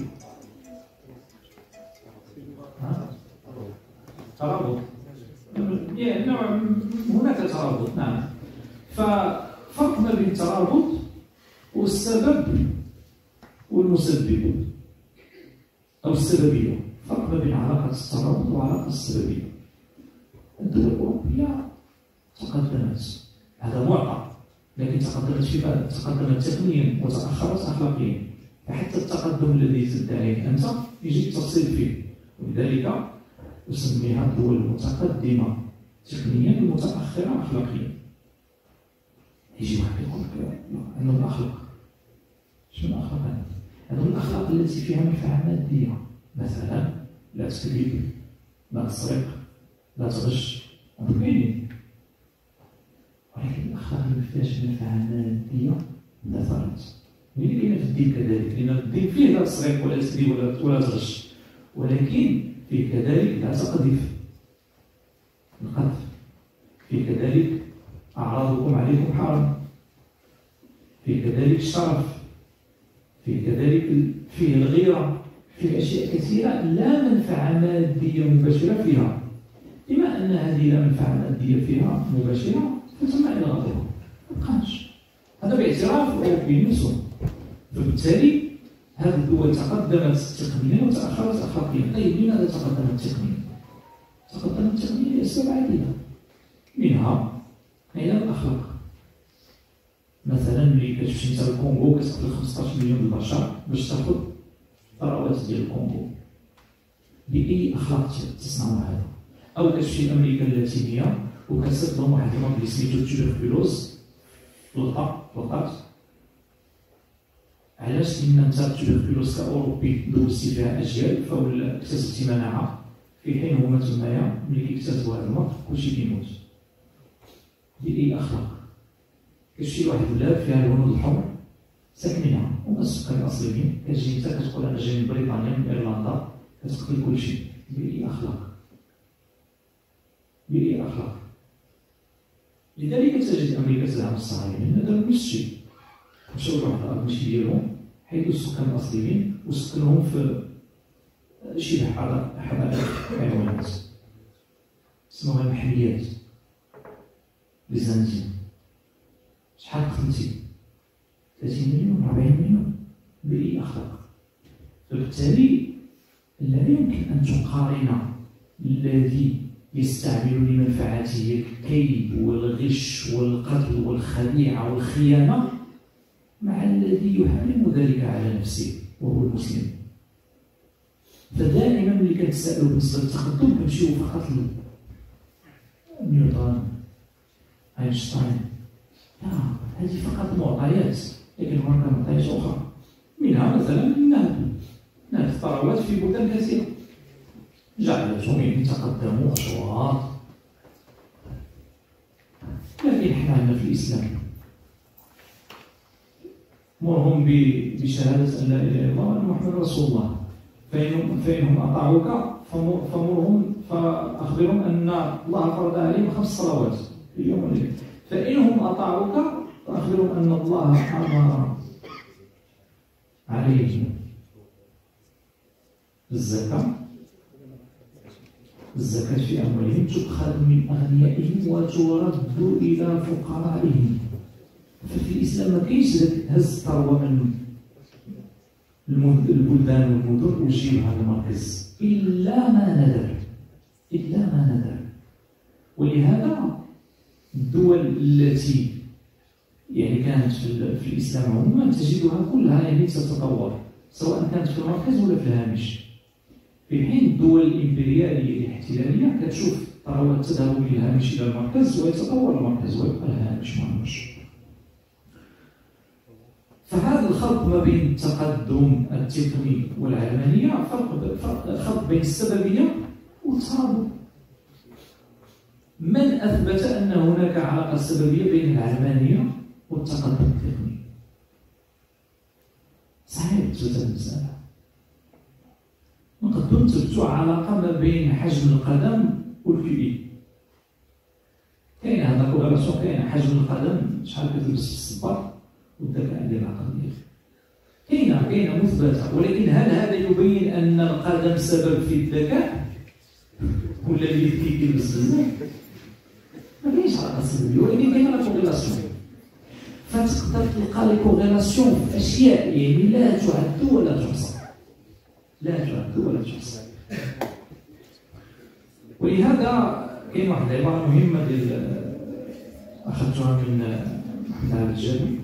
ترابط. يعني هناك ترابط، نعم. ففرق ما بين الترابط والسبب والمسبب أو السببية. فرق ما بين علاقة الترابط وعلاقة السببية. الدول الأوروبية تقدمت، هذا معطى، لكن تقدمت في ماذا؟ تقدمت تقنيا وتأخرت أخلاقيا. فحتى التقدم الذي تدعيه أنت يجي التفصيل فيه، ولذلك أسميها الدول المتقدمة تقنيا ومتأخرة أخلاقيا. يجي واحد يقول لك عندهم الأخلاق. شنو الأخلاق هذه؟ عندهم الأخلاق التي فيها منفعة مادية، مثلا لا تكذب، لا تسرق، لا تغش. كاينين، ولكن الأخلاق اللي مفيهاش منفعة مادية اندثرت. اللي كاينة في الدين كذلك، لأن الدين فيه لا تسرق ولا تكذب ولا تغش، ولكن فيه كذلك لا تقذف، القذف. فيه كذلك أعراضكم عليكم حرام. فيه كذلك الشرف. فيه كذلك فيه الغيرة. فيه أشياء كثيرة لا منفعة مادية مباشرة فيها. بما أن هذه لا منفعة مادية فيها مباشرة فتم إلغاؤها، ما بقاش. هذا باعتراف الأوروبيين نفسهم. فبالتالي هذه الدول تقدمت تقنيا وتأخرت أخلاقيا. طيب لماذا تقدمت تقنيا؟ تقدمت تقنيا لأسباب عديدة، منها عدم الأخلاق. مثلا ملي كتمشي انت للكونغو كتقتل 15 مليون البشر باش تاخذ الثروات ديال الكونغو. بأي أخلاق تصنع هذا؟ أو كتمشي لأمريكا اللاتينية وكتسد لهم واحد المرض اللي سميتو تيوبركلوز في الغطاء. علاش؟ لأن أنت التيوبركلوز كأوروبي دوزتي فيها أجيال فولا اكتسبتي مناعة، في حين هما تمايا ملي كيكتسبوا هذا المرض كلشي كيموت. بأي أخلاق؟ كتمشي لواحد البلاد فيها الهنود الحمر ساكنينها، هما السكان الأصليين، كتجي أنت كتقول أنا جاي من بريطانيا من إيرلندا، كتقتل كلشي. بأي أخلاق؟ بأي أخلاق؟ لذلك تجد تجد أمريكا تدعم الصهاينة، داروا نفس الشيء، مشاو لواحد الأرض ماشي ديالهم، حيدوا السكان الأصليين وسكنوهم في شبه حدائق حيوانات سموها المحميات للزنزين. شحال دخلتي؟ 30 مليون 40 مليون بأي أخلاق؟ فبالتالي لا يمكن أن تقارن الذي يستعمل لمنفعته الكيد والغش والقتل والخديعة والخيانة مع الذي يحرم ذلك على نفسه وهو المسلم. فدائما ملي كنتسائلوا بالنسبة للتقدم كنمشيو فقط نيوتن أينشتاين، لا هذه فقط معطيات، لكن هناك معطيات أخرى، منها مثلا النهب الثروات في بلدان كثيرة جعلتهم يتقدموا أشواط. لكن حنا عندنا في الإسلام مرهم بشهادة أن لا إله إلا الله وأن محمد رسول الله، فإنهم أطاعوك فأخبرهم أن الله فرض عليهم 5 صلوات في اليوم والليل، فإنهم أطاعوك فأخبرهم أن الله أمر عليهم الزكاة في أموالهم تؤخذ من أغنيائهم وترد إلى فقرائهم. ففي الإسلام ما كاينش هز الثروة من البلدان والمدن وجيبها للمركز إلا ما ندر. ولهذا الدول التي يعني كانت في الإسلام عموما تجدها كلها يعني تتطور، سواء كانت في المركز ولا في الهامش، في حين الدول الإمبريالية الاحتلالية كتشوف الثروات تذهب من الهامش إلى المركز ويتطور المركز ويبقى الهامش مهمش. فهذا الخلط ما بين التقدم التقني والعلمانية خلط بين السببية والترابط. من أثبت أن هناك علاقة سببية بين العلمانية والتقدم التقني؟ صحيح تثبت المسألة. نقدر نثبتوا علاقة ما بين حجم القدم والكيو. كاين هذا كوريلاسيون، كاين حجم القدم شحال كتلبس في الصباط والذكاء ديال العقل ديالك، كاينه مثبته. ولكن هل هذا يبين ان القدم سبب في الذكاء ولا اللي كيلبس بزاف؟ ما كاينش علاقه سببيه، ولكن كاينه لا كوريلاسيون. فتقدر تلقى لي كوريلاسيون في اشياء يعني لا تعد ولا تحصى، ولهذا كاين واحد العباره مهمه ديال اخذتها من محمد عبد الجابر،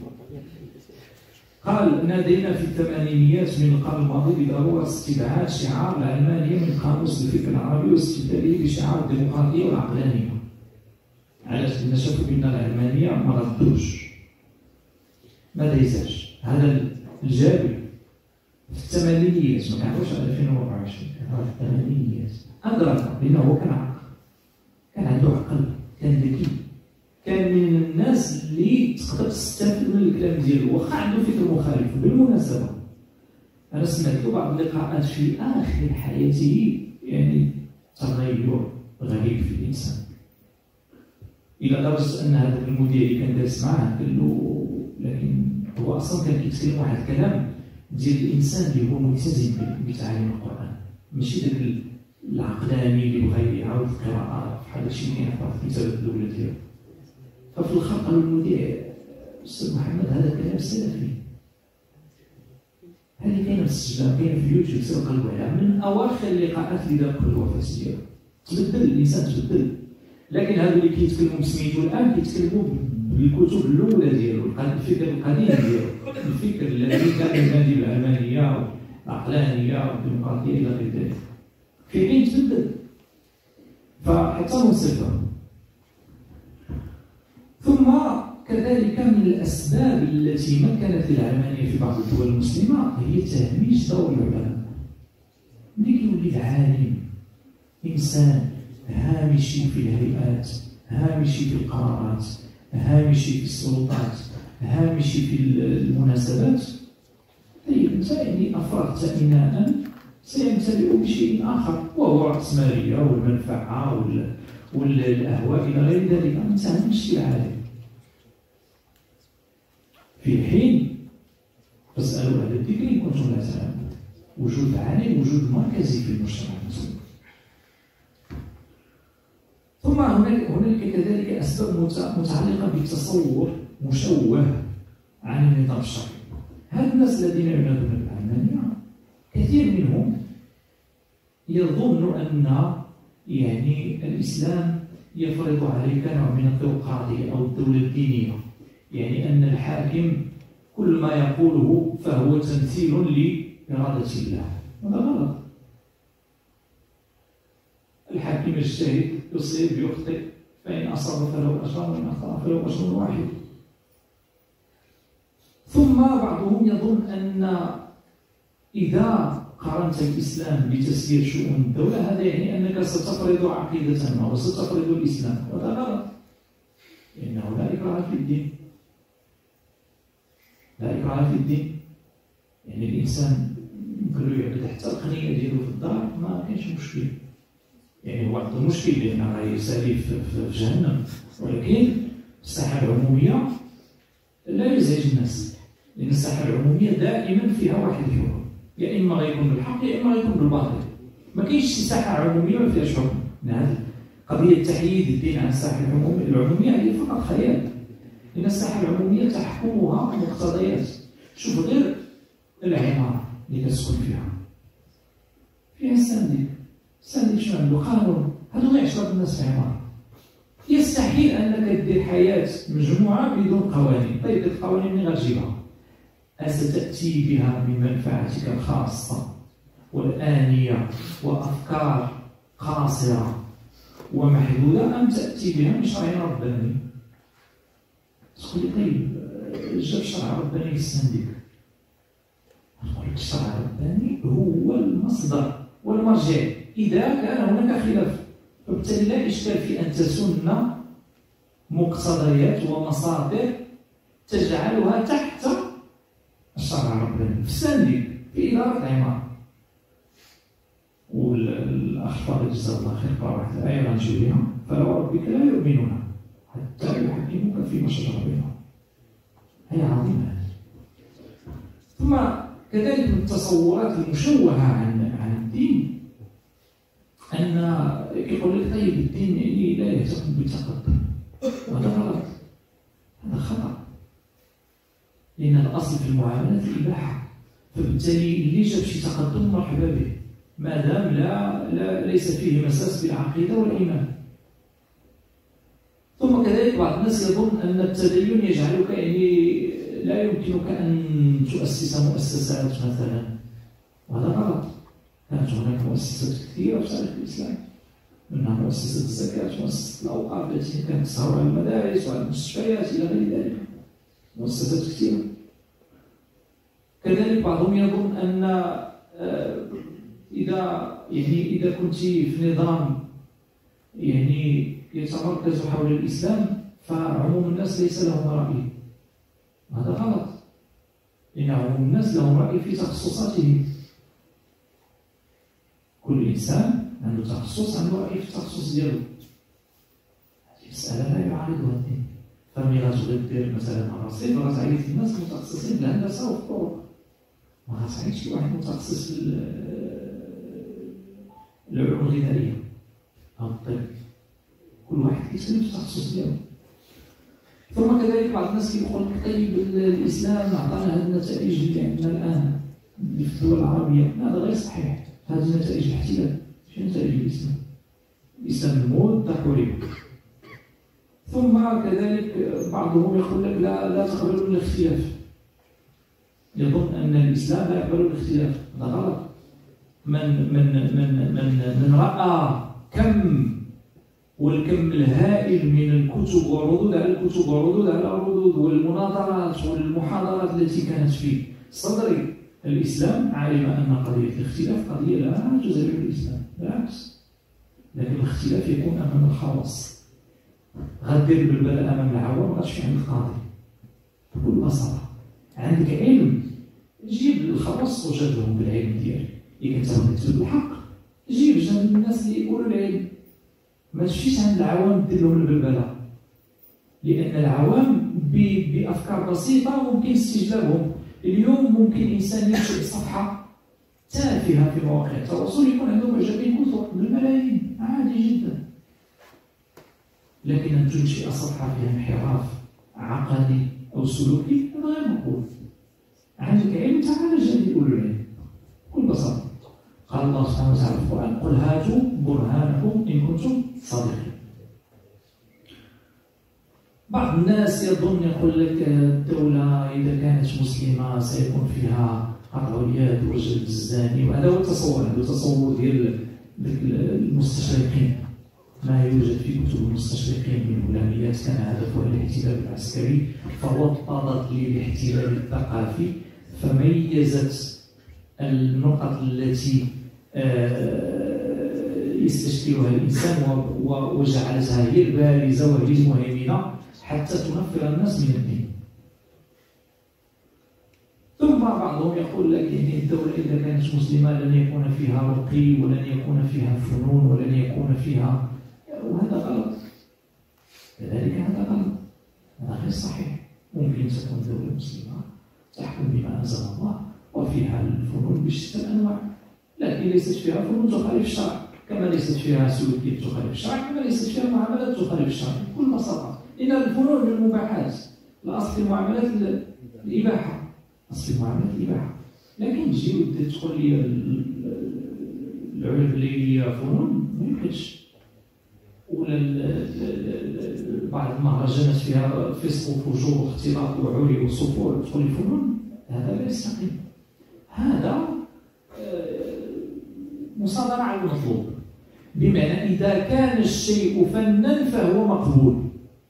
قال: نادينا في الثمانينيات من القرن الماضي بضروره استبعاد شعار العلمانيه من قاموس الفكر العربي واستبداله بشعار الديمقراطيه والعقلانيه. علاش؟ لان شافوا بان العلمانيه ما ردوش، ما دايزاش. هذا الجابر في الثمانينيات، ما كنعرفوش على 2024، كان في الثمانينيات أدرك بأنه هو كان عاقل، كان عنده عقل، كان ذكي، كان من الناس اللي تقدر تستافد من الكلام ديالو واخا عنده فكر مخالف. بالمناسبة أنا سمعت له بعض اللقاءات في آخر حياته، يعني تغير غريب في الإنسان، إلى درجة أن هذا المذيع اللي كان دارس معاه قال له، لكن هو أصلا كان كيتكلم واحد الكلام ديال الانسان اللي هو ملتزم بتعليم القران، ماشي داك العقلاني اللي بغى يعاود القراءه بحال هادشي اللي كاين في كتاب الدوله ديالو. ففي الاخر قالوا المذيع: استاذ محمد هذا كلام سلفي، هذه كاينه في السجله، كاينه في اليوتيوب، سير قلبوا عليها، من اواخر اللقاءات اللي دار قبل الوفاه ديالو. تبدل الانسان، تبدل. لكن هذو اللي كيتكلموا بسميتو الان كيتكلموا بالكتب الاولى ديالو، الفكر القديم ديالو، الفكر الذي كان ينادي بالعلمانيه والعقلانيه والديمقراطيه الى غير ذلك، في حين تبدل. فحتى منصفه. ثم كذلك من الاسباب التي مكنت العلمانيه في بعض الدول المسلمه هي تهميش دور العلماء. ملي كيولي العالم انسان هامشي في الهيئات، هامشي في القرارات، هامشي في السلطات، هامشي في المناسبات، طيب انت يعني افرغت اناء سيمتلئ بشيء اخر وهو الراسماليه والمنفعه والاهواء الى غير ذلك. انت هامشي العالم، في حين فاسألوا أهل الذكر إن كنتم لا تعلمون. وجود عالم وجود مركزي في المجتمع المسلم. ثم هنالك كذلك أسباب متعلقة بتصور مشوه عن النظام الشرعي. هذا الناس الذين ينادون بالعلمانية كثير منهم يظن أن يعني الإسلام يفرض عليك نوع من الديمقراطية أو الدولة الدينية، يعني أن الحاكم كل ما يقوله فهو تمثيل لإرادة الله. هذا غلط. الحاكم يجتهد، يصيب، يخطئ، فإن أصاب فله أجر وإن أخطأ فله أجر واحد. ثم بعضهم يظن أن إذا قارنت الإسلام بتسيير شؤون الدولة هذا يعني أنك ستفرض عقيدة ما وستفرض الإسلام، وهذا غلط، لأنه لا إكراه في الدين. لا إكراه في الدين، يعني الإنسان يمكن له يعبد حتى القنية ديالو في الدار ما كاينش مشكل، يعني هو عنده مشكل لأنه راه يسالي في جهنم، ولكن الساحة العمومية لا يزعج الناس، لأن الساحة العمومية دائما فيها واحد الحكم، يا إما غيكون بالحق يا إما غيكون بالباطل. ما كاينش شي ساحة عمومية ما فيهاش حكم. هذه قضية تحييد الدين عن الساحة العمومية هي فقط خيال، لأن الساحة العمومية تحكمها مقتضيات. شوف غير العمارة اللي كتسكن فيها السانديك شنو عنده؟ قانون. هادو غير 10 الناس في عمارة. يستحيل أنك دير حياة مجموعة بدون قوانين. طيب القوانين منين غتجيبها؟ أستأتي بها من منفعتك الخاصة والآنية وأفكار قاصرة ومحدودة، أم تأتي بها من شرع رباني؟ تقول لي طيب جاب شرع رباني للسنديك. نقول لك الشرع الرباني هو المصدر والمرجع إذا كان هناك خلاف، فبالتالي لا إشكال في أن تسن مقتضيات ومصادر تجعلها تحت الشرع الرباني. في السنديك في إدارة العمارة، والأخ فاضل جزاه الله خير قرأ واحد الآية غنجيو ليها: فلا وربك لا يؤمنون حتى يحكموك فيما شجر بينهم. هي عظيمة. ثم كذلك من التصورات المشوهة عن الدين أن يقول لك طيب الدين يعني لا يهتم بالتقدم، وهذا غلط، هذا خطأ، لأن الأصل في المعاملات الإباحة، فبالتالي اللي جاب شي تقدم مرحبا به ما دام ليس فيه مساس بالعقيدة والإيمان. ثم كذلك بعض الناس يظن أن التدين يجعلك يعني لا يمكنك أن تؤسس مؤسسات مثلا، وهذا غلط. كانت هناك مؤسسات كثيرة في تاريخ الإسلام، منها مؤسسة الزكاة، مؤسسة الأوقاف التي كانت تسهر على المدارس وعلى المستشفيات إلى غير ذلك، مؤسسات كثيرة. كذلك بعضهم يظن أن إذا كنت في نظام يعني يتمركز حول الإسلام فعموم الناس ليس لهم رأي، هذا غلط، لأن عموم الناس لهم رأي في تخصصاتهم. كل إنسان عنده تخصص، عنده رأي في التخصص ديالو. هذه مسألة لا يعارضها الدين. فملي غتبغي دير مثلا الرصيد غتعيط الناس متخصصين في الهندسة وفي الطرق، ما غتعيط شي واحد متخصص في العلوم الغذائية أو الطب. كل واحد كيتكلم في التخصص ديالو. ثم كذلك بعض الناس كيقول لك طيب الإسلام عطانا هذه النتائج اللي عندنا الآن اللي في الدول العربية، هذا غير صحيح. هذه نتائج الاحتلال، شنو نتائج الإسلام؟ الإسلام الموت حرية. ثم كذلك بعضهم يقول لك لا تقبلوا الاختلاف، يظن أن الإسلام لا يقبل الاختلاف، هذا غلط. من رأى كم والكم الهائل من الكتب والردود على الكتب والردود على الردود والمناظرات والمحاضرات التي كانت في صدر الإسلام علم أن قضية الاختلاف قضية لا تزال الإسلام، بالعكس، لكن الاختلاف يكون أمام الخواص. غدير بالبلاء أمام العوام ما غاتمشي عند القاضي بكل بساطة. عندك علم جيب الخواص وجادلهم بالعلم ديالك، إذا كنت تكتب الحق جيب جنب الناس اللي يقولوا العلم، ما تمشيش عند العوام دير لهم البلبلة، لأن العوام بأفكار بسيطة ممكن استجلابهم. اليوم ممكن إنسان ينشئ صفحة تافهة في مواقع التواصل يكون عنده معجبين كثر بالملايين، عادي جدا. لكن أن تنشئ صفحة فيها انحراف عقدي أو سلوكي هذا غير مقبول. عندك علم تعالج هذه أولو العلم بكل بساطة. قال الله سبحانه وتعالى في القرآن: قل هاتوا برهانكم إن كنتم صادقين. بعض الناس يظن يقول لك الدولة إذا كانت مسلمة سيكون فيها قطع اليد وجلد الزاني، وهذا هو التصور، هذا التصور ديال المستشرقين. ما يوجد في كتب المستشرقين من هلاميات كان هدفها الاحتلال العسكري، فوطدت للاحتلال الثقافي، فميزت النقط التي يستشكلها الإنسان وجعلتها هي البارزة وهي المهيمنة حتى تنفر الناس من الدين. ثم بعضهم يقول لك يعني الدولة إذا كانت مسلمة لن يكون فيها رقي ولن يكون فيها فنون ولن يكون فيها، وهذا غلط. كذلك هذا غلط، هذا غير صحيح. ممكن تكون دولة مسلمة تحكم بما أنزل الله وفيها الفنون بشتى الأنواع، لكن ليست فيها فنون تخالف الشرع، كما ليست فيها سلوكيات تخالف الشرع، كما ليست فيها معاملات تخالف الشرع بكل بساطة. إن الفنون من المباحات، الأصل في المعاملات الإباحة، أصل في المعاملات الإباحة. لكن تجي تدخل لي العلم الليلية فنون ما يمكنش، ولا بعض المهرجانات فيها فسق وفجور واختلاط وعري وصفور تدخل الفنون، هذا لا يستقيم. هذا مصادرة على المطلوب، بمعنى إذا كان الشيء فنا فهو مقبول.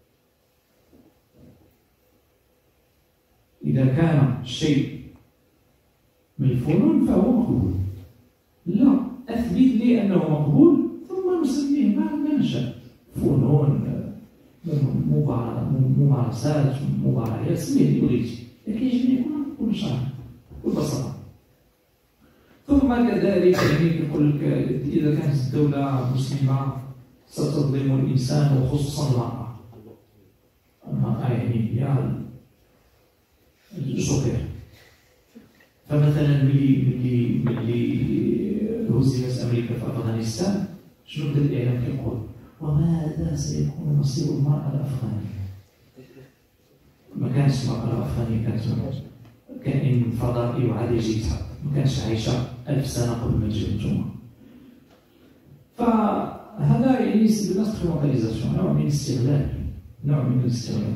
إذا كان الشيء من الفنون فهو مقبول. لا، أثبت لي أنه مقبول ثم نسميه ما نشاء، فنون، ممارسات، مباريات، سميه اللي بغيتي، لكن يجب أن يكون مقبول شرعا ببساطة. ثم كذلك يعني يقول لك إذا كانت الدولة مسلمة ستظلم الإنسان وخصوصا المرأة. المرأة يعني هي الجوكر. فمثلا ملي هزمت أمريكا في أفغانستان شنو بدا الإعلام كيقول؟ وماذا سيكون مصير المرأة الأفغانية؟ ما كانتش المرأة الأفغانية كانت كائن فضائي وعادي يجي يتحط، ما كانتش عايشة 1000 سنة قبل ما تجي نتوما. فهذا يعني يسبب انسترومونتاليزاسيون، نوع من الاستغلال، نوع من الاستغلال.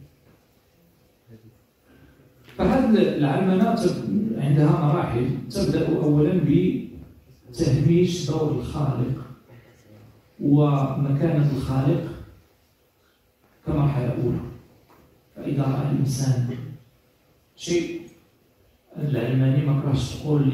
فهذه العلمنة عندها مراحل، تبدأ أولا بتهميش دور الخالق ومكانة الخالق كمرحلة أولى. فإذا رأى الإنسان شيء، العلماني ما كرهش تقول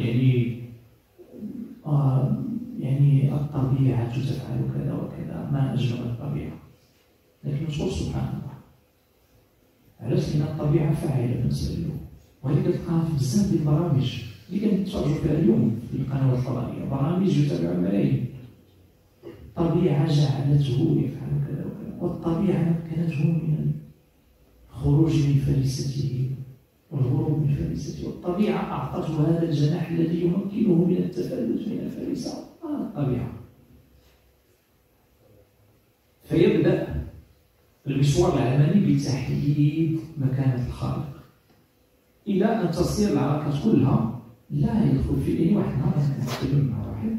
يعني الطبيعة تفعل كذا وكذا، ما أجمل الطبيعة، لكن تقول سبحان الله. علاش؟ لأن الطبيعة فاعلة بالنسبة له، وهذه كتلقاها في بزاف ديال البرامج اللي كنتفرجوا فيها اليوم في القنوات الفضائية، برامج يتابعها الملايين. الطبيعة جعلته يفعل كذا وكذا، والطبيعة مكنته من الخروج من فريسته والهروب من فريسته، والطبيعة أعطته هذا الجناح الذي يمكنه من التفلت من الفريسة. الطبيعة. فيبدأ المشوار العلماني بتحديد مكانة الخالق إلى أن تصير العلاقات كلها لا يدخل في أي واحد. نهار نتكلم مع واحد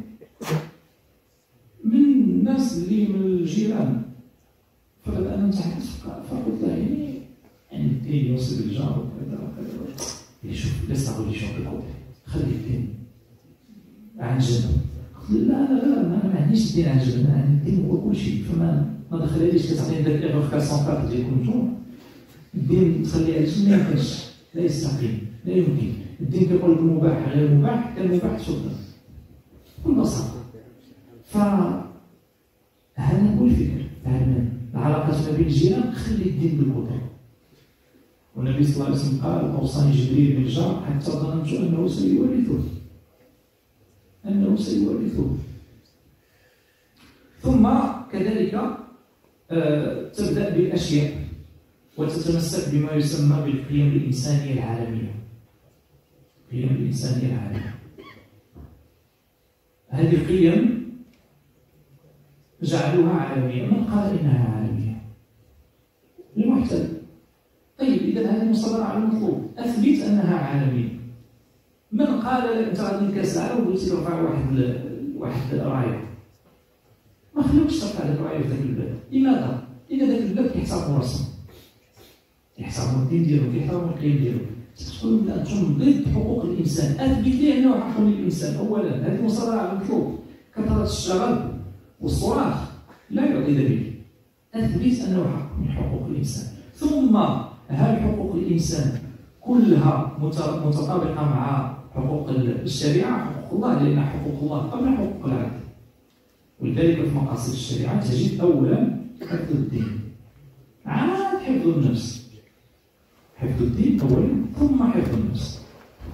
من الناس اللي من الجيران، فبدأ أنا نتحدث، فقلت له يعني الدين يوصل للجار وكذا وكذا. شوف لا تقولي شو كيقول، خلي الدين عن جنب. قلت لا أنا ما عنديش الدين عن جنب، أنا عندي الدين هو كل شيء. فما دخليليش كتعطيني داك ايغوكاسيون ديال كنتم الدين تخليه على جنب، ما يمكنش، لا يستقيم، لا يمكن. الدين كيقول لك المباح غير مباح، كان مباح تفضل بكل بساطة. فهذا هو الفكر العلماني. العلاقات ما بين الجيران خلي الدين بالقدر. والنبي صلى الله عليه وسلم قال: أوصاني جبريل بالجار حتى ظننت أنه سيورثه. ثم كذلك تبدأ بالأشياء، وتتمسك بما يسمى بالقيم الإنسانية العالمية. القيم الإنسانية العالمية هذه القيم جعلوها عالمية. من قال إنها عالمية؟ المحتل. طيب إذا هذه مصادرة على المطلوب، أثبت أنها عالمية. من قال لك أنت غادي لكأس العالم وقلت له رفع واحد راية؟ ما خلوكش ترفع هذاك الراية في ذاك البلاد. لماذا؟ لأن ذاك البلاد كيحترموا راسهم، كيحترموا الدين ديالهم، كيحترموا القيم ديالهم. تقول لا أنتم ضد حقوق الإنسان، أثبت لي أنه حق للإنسان. أولا هذه مصادرة على المطلوب. كثرة الشغب والصراخ لا يعطي دليل. أثبت أنه حق من حقوق الإنسان. ثم هل حقوق الإنسان كلها متطابقة مع حقوق الشريعة؟ حقوق الله، لأن حقوق الله قبل حقوق العبد. ولذلك في مقاصد الشريعة تجد أولا حفظ الدين، عاد حفظ النفس. حفظ الدين أولا ثم حفظ النفس.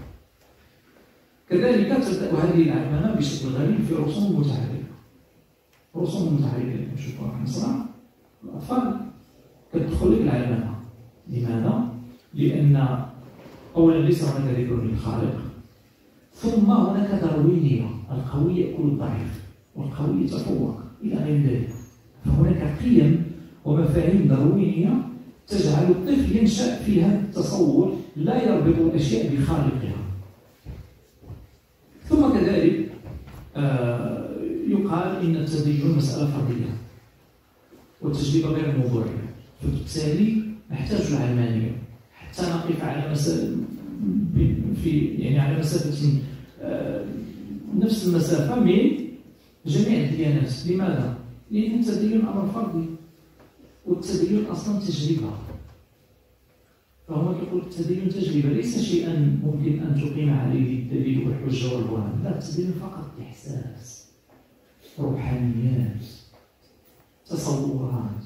كذلك تبدأ هذه العلمنة بشكل غريب في رسوم متحركة. رسوم متحركة نشوفوها في مصر، الأطفال كتدخل لك العلمنة. لماذا؟ لأن أولا ليس هناك ذكر للخالق، ثم هناك دروينية. القوي يأكل الضعيف والقوي يتفوق إلى غير ذلك. فهناك قيم ومفاهيم دروينية تجعل الطفل ينشأ في هذا التصور لا يربط الأشياء بخالقها. ثم كذلك يقال إن التدين مسألة فردية والتجربة غير موضوعية، فبالتالي نحتاج العلمانية حتى نقف على على مسافة نفس المسافة من جميع الديانات. لماذا؟ لأن التدين أمر فردي، والتدين أصلا تجربة. فهو يقول التدين تجربة، ليس شيئا ممكن أن تقيم عليه الدليل والحجة والبرهان. لا، التدين فقط إحساس، روحانيات، تصورات،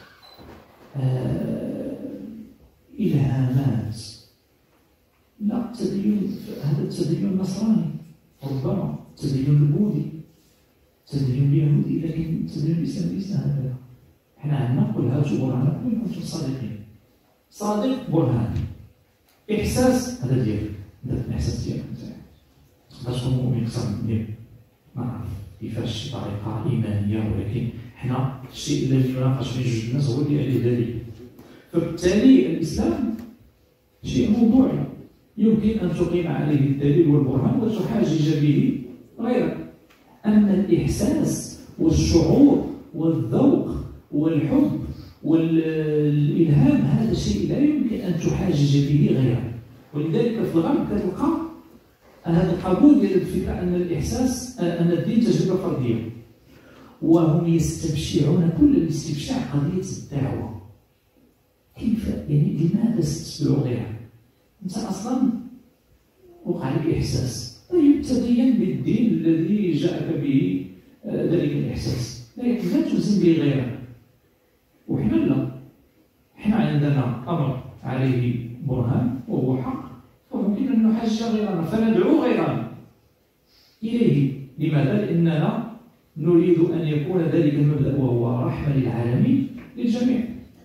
إلهامات. لا، التدين هذا التدين النصراني، ربما التدين البوذي، التدين اليهودي، لكن التدين الإسلامي ليس هكذا. احنا عندنا قل هاتوا برهانكم إن كنتم صادقين. صادق برهان، إحساس هذا ديالك، هذا الإحساس ديالك نتاعك. تقدر تكون مؤمن أكثر مني، ما نعرف كيفاش طريقة إيمانية، ولكن احنا الشيء الذي يناقش بين جوج الناس هو اللي عليه دليل. فبالتالي الإسلام شيء موضوعي يمكن أن تقيم عليه الدليل والبرهان وتحاجج به غيرك. أما الإحساس والشعور والذوق والحب والإلهام هذا شيء لا يمكن أن تحاجج به غيرك. ولذلك في الغرب كتلقى هذا القبول ديال الفكرة أن الإحساس أن الدين تجربة فردية، وهم يستبشعون كل الاستبشاع قضية الدعوة. كيف يعني لماذا ستتبع غيرها؟ أنت أصلا وقع لك إحساس، طيب تدين بالدين الذي جاءك به ذلك الإحساس، لكن لا تلزم به غيرك. وحنا لا، حنا عندنا أمر عليه برهان وهو حق، وممكن أن نحاج غيرنا فندعو غيرنا إليه. لماذا؟ لأننا نريد أن يكون ذلك المبدأ وهو رحمة للعالمين للجميع.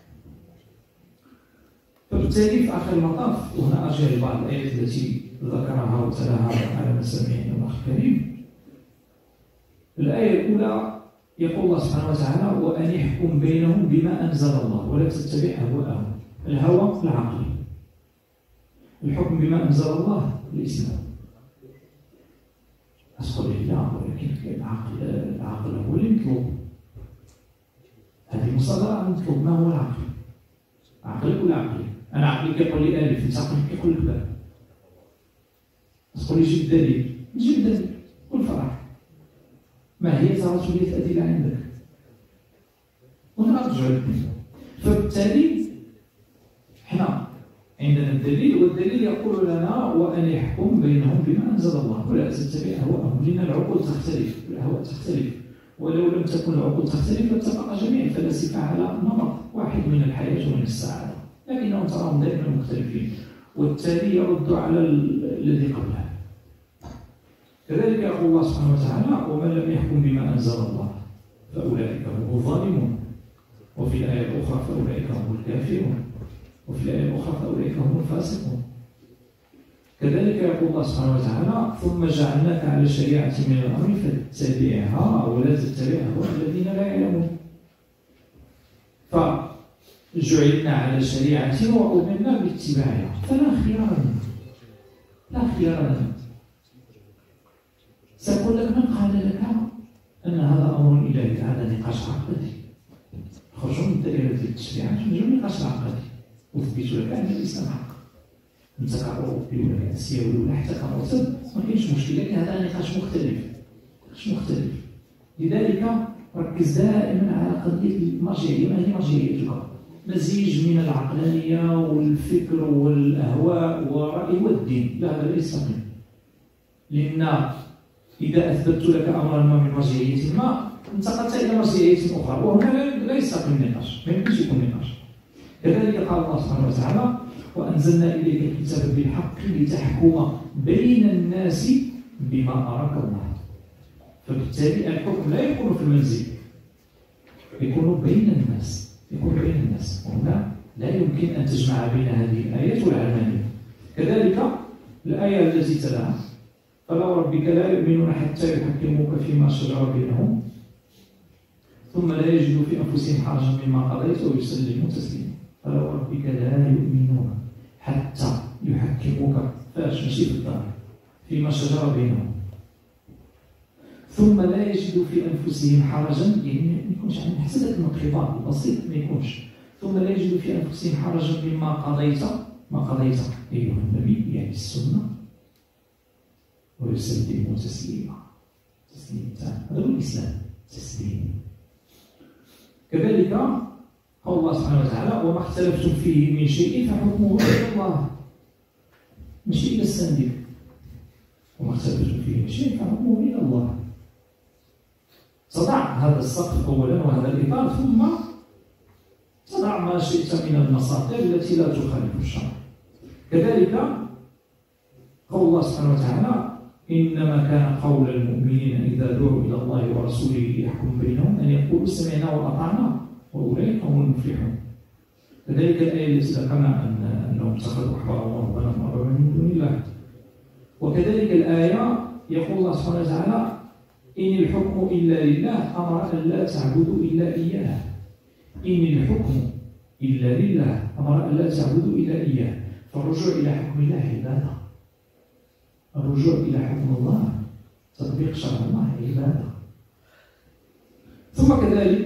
فبالتالي في آخر المطاف، وهنا أرجع لبعض الآيات التي ذكرها وتلاها على مسامعنا الأخ الكريم. الآية الأولى يقول الله سبحانه وتعالى: وأن يحكم بينهم بما أنزل الله ولا تتبع أهواءهم. الهوى العقل، الحكم بما أنزل الله الإسلام. أسقط لا، ولكن العقل هو اللي مطلوب. هذه مصادرة على المطلوب. ما هو العقل؟ عقلك ولا عقلي؟ أنا عقلي كيقول لي ألف، أنت عقلك كيقول لك باء. تقول لي جيب دليل، نجيب دليل والفرح. ما هي تراتبية الأدلة عندك؟ ونرجع للدليل. فبالتالي حنا عندنا الدليل، والدليل يقول لنا: وأن يحكم بينهم بما أنزل الله ولا تتبع أهواءهم. لأن العقول تختلف، الأهواء تختلف، ولو لم تكن العقول تختلف لاتفق جميع الفلاسفة على نمط واحد من الحياة ومن السعادة، لكنهم تراهم دائما مختلفين، والتالي يرد على الذي قبله. كذلك يقول الله سبحانه وتعالى: ومن لم يحكم بما أنزل الله فأولئك هم الظالمون. وفي الآية الأخرى: فأولئك هم الكافرون. وفي الآية الأخرى فأولئك هم الفاسقون. كذلك يقول الله سبحانه وتعالى ثم جعلناك على شريعة من الأمر فاتبعها ولا تتبع أهواء الذين لا يعلمون. فجعلنا على شريعة وأمرنا باتباعها فلا خيار لنا، لا خيار لنا. سأقول لك من قال لك أن هذا أمر إلهي؟ هذا نقاش عقدي. خرجوا من دائرة التشريعات ونجوا نقاش عقدي وثبتوا لك أن الإسلام حق. أنت كأوروبي ولا كآسيوي ولا حتى كمسلم ما كاينش مشكل، لكن هذا نقاش مختلف. لذلك ركز دائما على قضية المرجعية. ما هي مرجعيتك؟ مزيج من العقلانية والفكر والأهواء والرأي والدين. لا، هذا لا يستقيم. لأن إذا أثبتت لك أمرا ما من مرجعية ما انتقلت إلى مرجعية أخرى، وهنا لا يستقيم النقاش، ما يمكنش يكون نقاش. كذلك قال الله سبحانه وتعالى وأنزلنا إليك الكتاب بالحق لتحكم بين الناس بما أراك الله. فبالتالي الحكم لا يكون في المنزل، يكون بين الناس، وهنا لا يمكن أن تجمع بين هذه الآيات والعلمانية. كذلك الآية التي تلاها فلا وربك لا يؤمنون حتى يحكموك فيما شجر بينهم ثم لا يجدوا في أنفسهم حرجا مما قضيت ويسلموا تسليما. فلا وربك لا يؤمنون حتى يحكموك ماشي في الدار فيما شجر بينهم ثم لا يجدوا في أنفسهم حرجا، يعني ما يكونش عندهم حتى ذاك الانقباض البسيط، ما يكونش. ثم لا يجدوا في أنفسهم حرجا مما قضيت أيها النبي، يعني السنة، ويسلموا تسليما. هذا هو الإسلام، تسليم. كذلك قال الله سبحانه وتعالى وما اختلفتم فيه من شيء فحكمه إلى الله، ماشي إلى الصندوق. وما اختلفتم فيه من شيء فحكمه إلى الله. تضع هذا السقف أولا وهذا الإطار، ثم تضع ما شئت من المصادر التي لا تخالف الشرع. كذلك قول الله سبحانه وتعالى إنما كان قول المؤمنين إذا دعوا إلى الله ورسوله ليحكم بينهم أن يقولوا سمعنا وأطعنا وأولئك هم المفلحون. كذلك الآية التي ذكرنا أنهم اتخذوا أحبارهم ورهبانهم أربابا من دون الله. وكذلك الآية يقول الله سبحانه وتعالى إن الحكم إلا لله أمر أن لا تعبدوا إلا إياه. إن الحكم إلا لله أمر أن لا تعبدوا إلا إياه. فالرجوع إلى حكم الله عبادة، الرجوع إلى حكم الله تطبيق شرع الله عبادة. ثم كذلك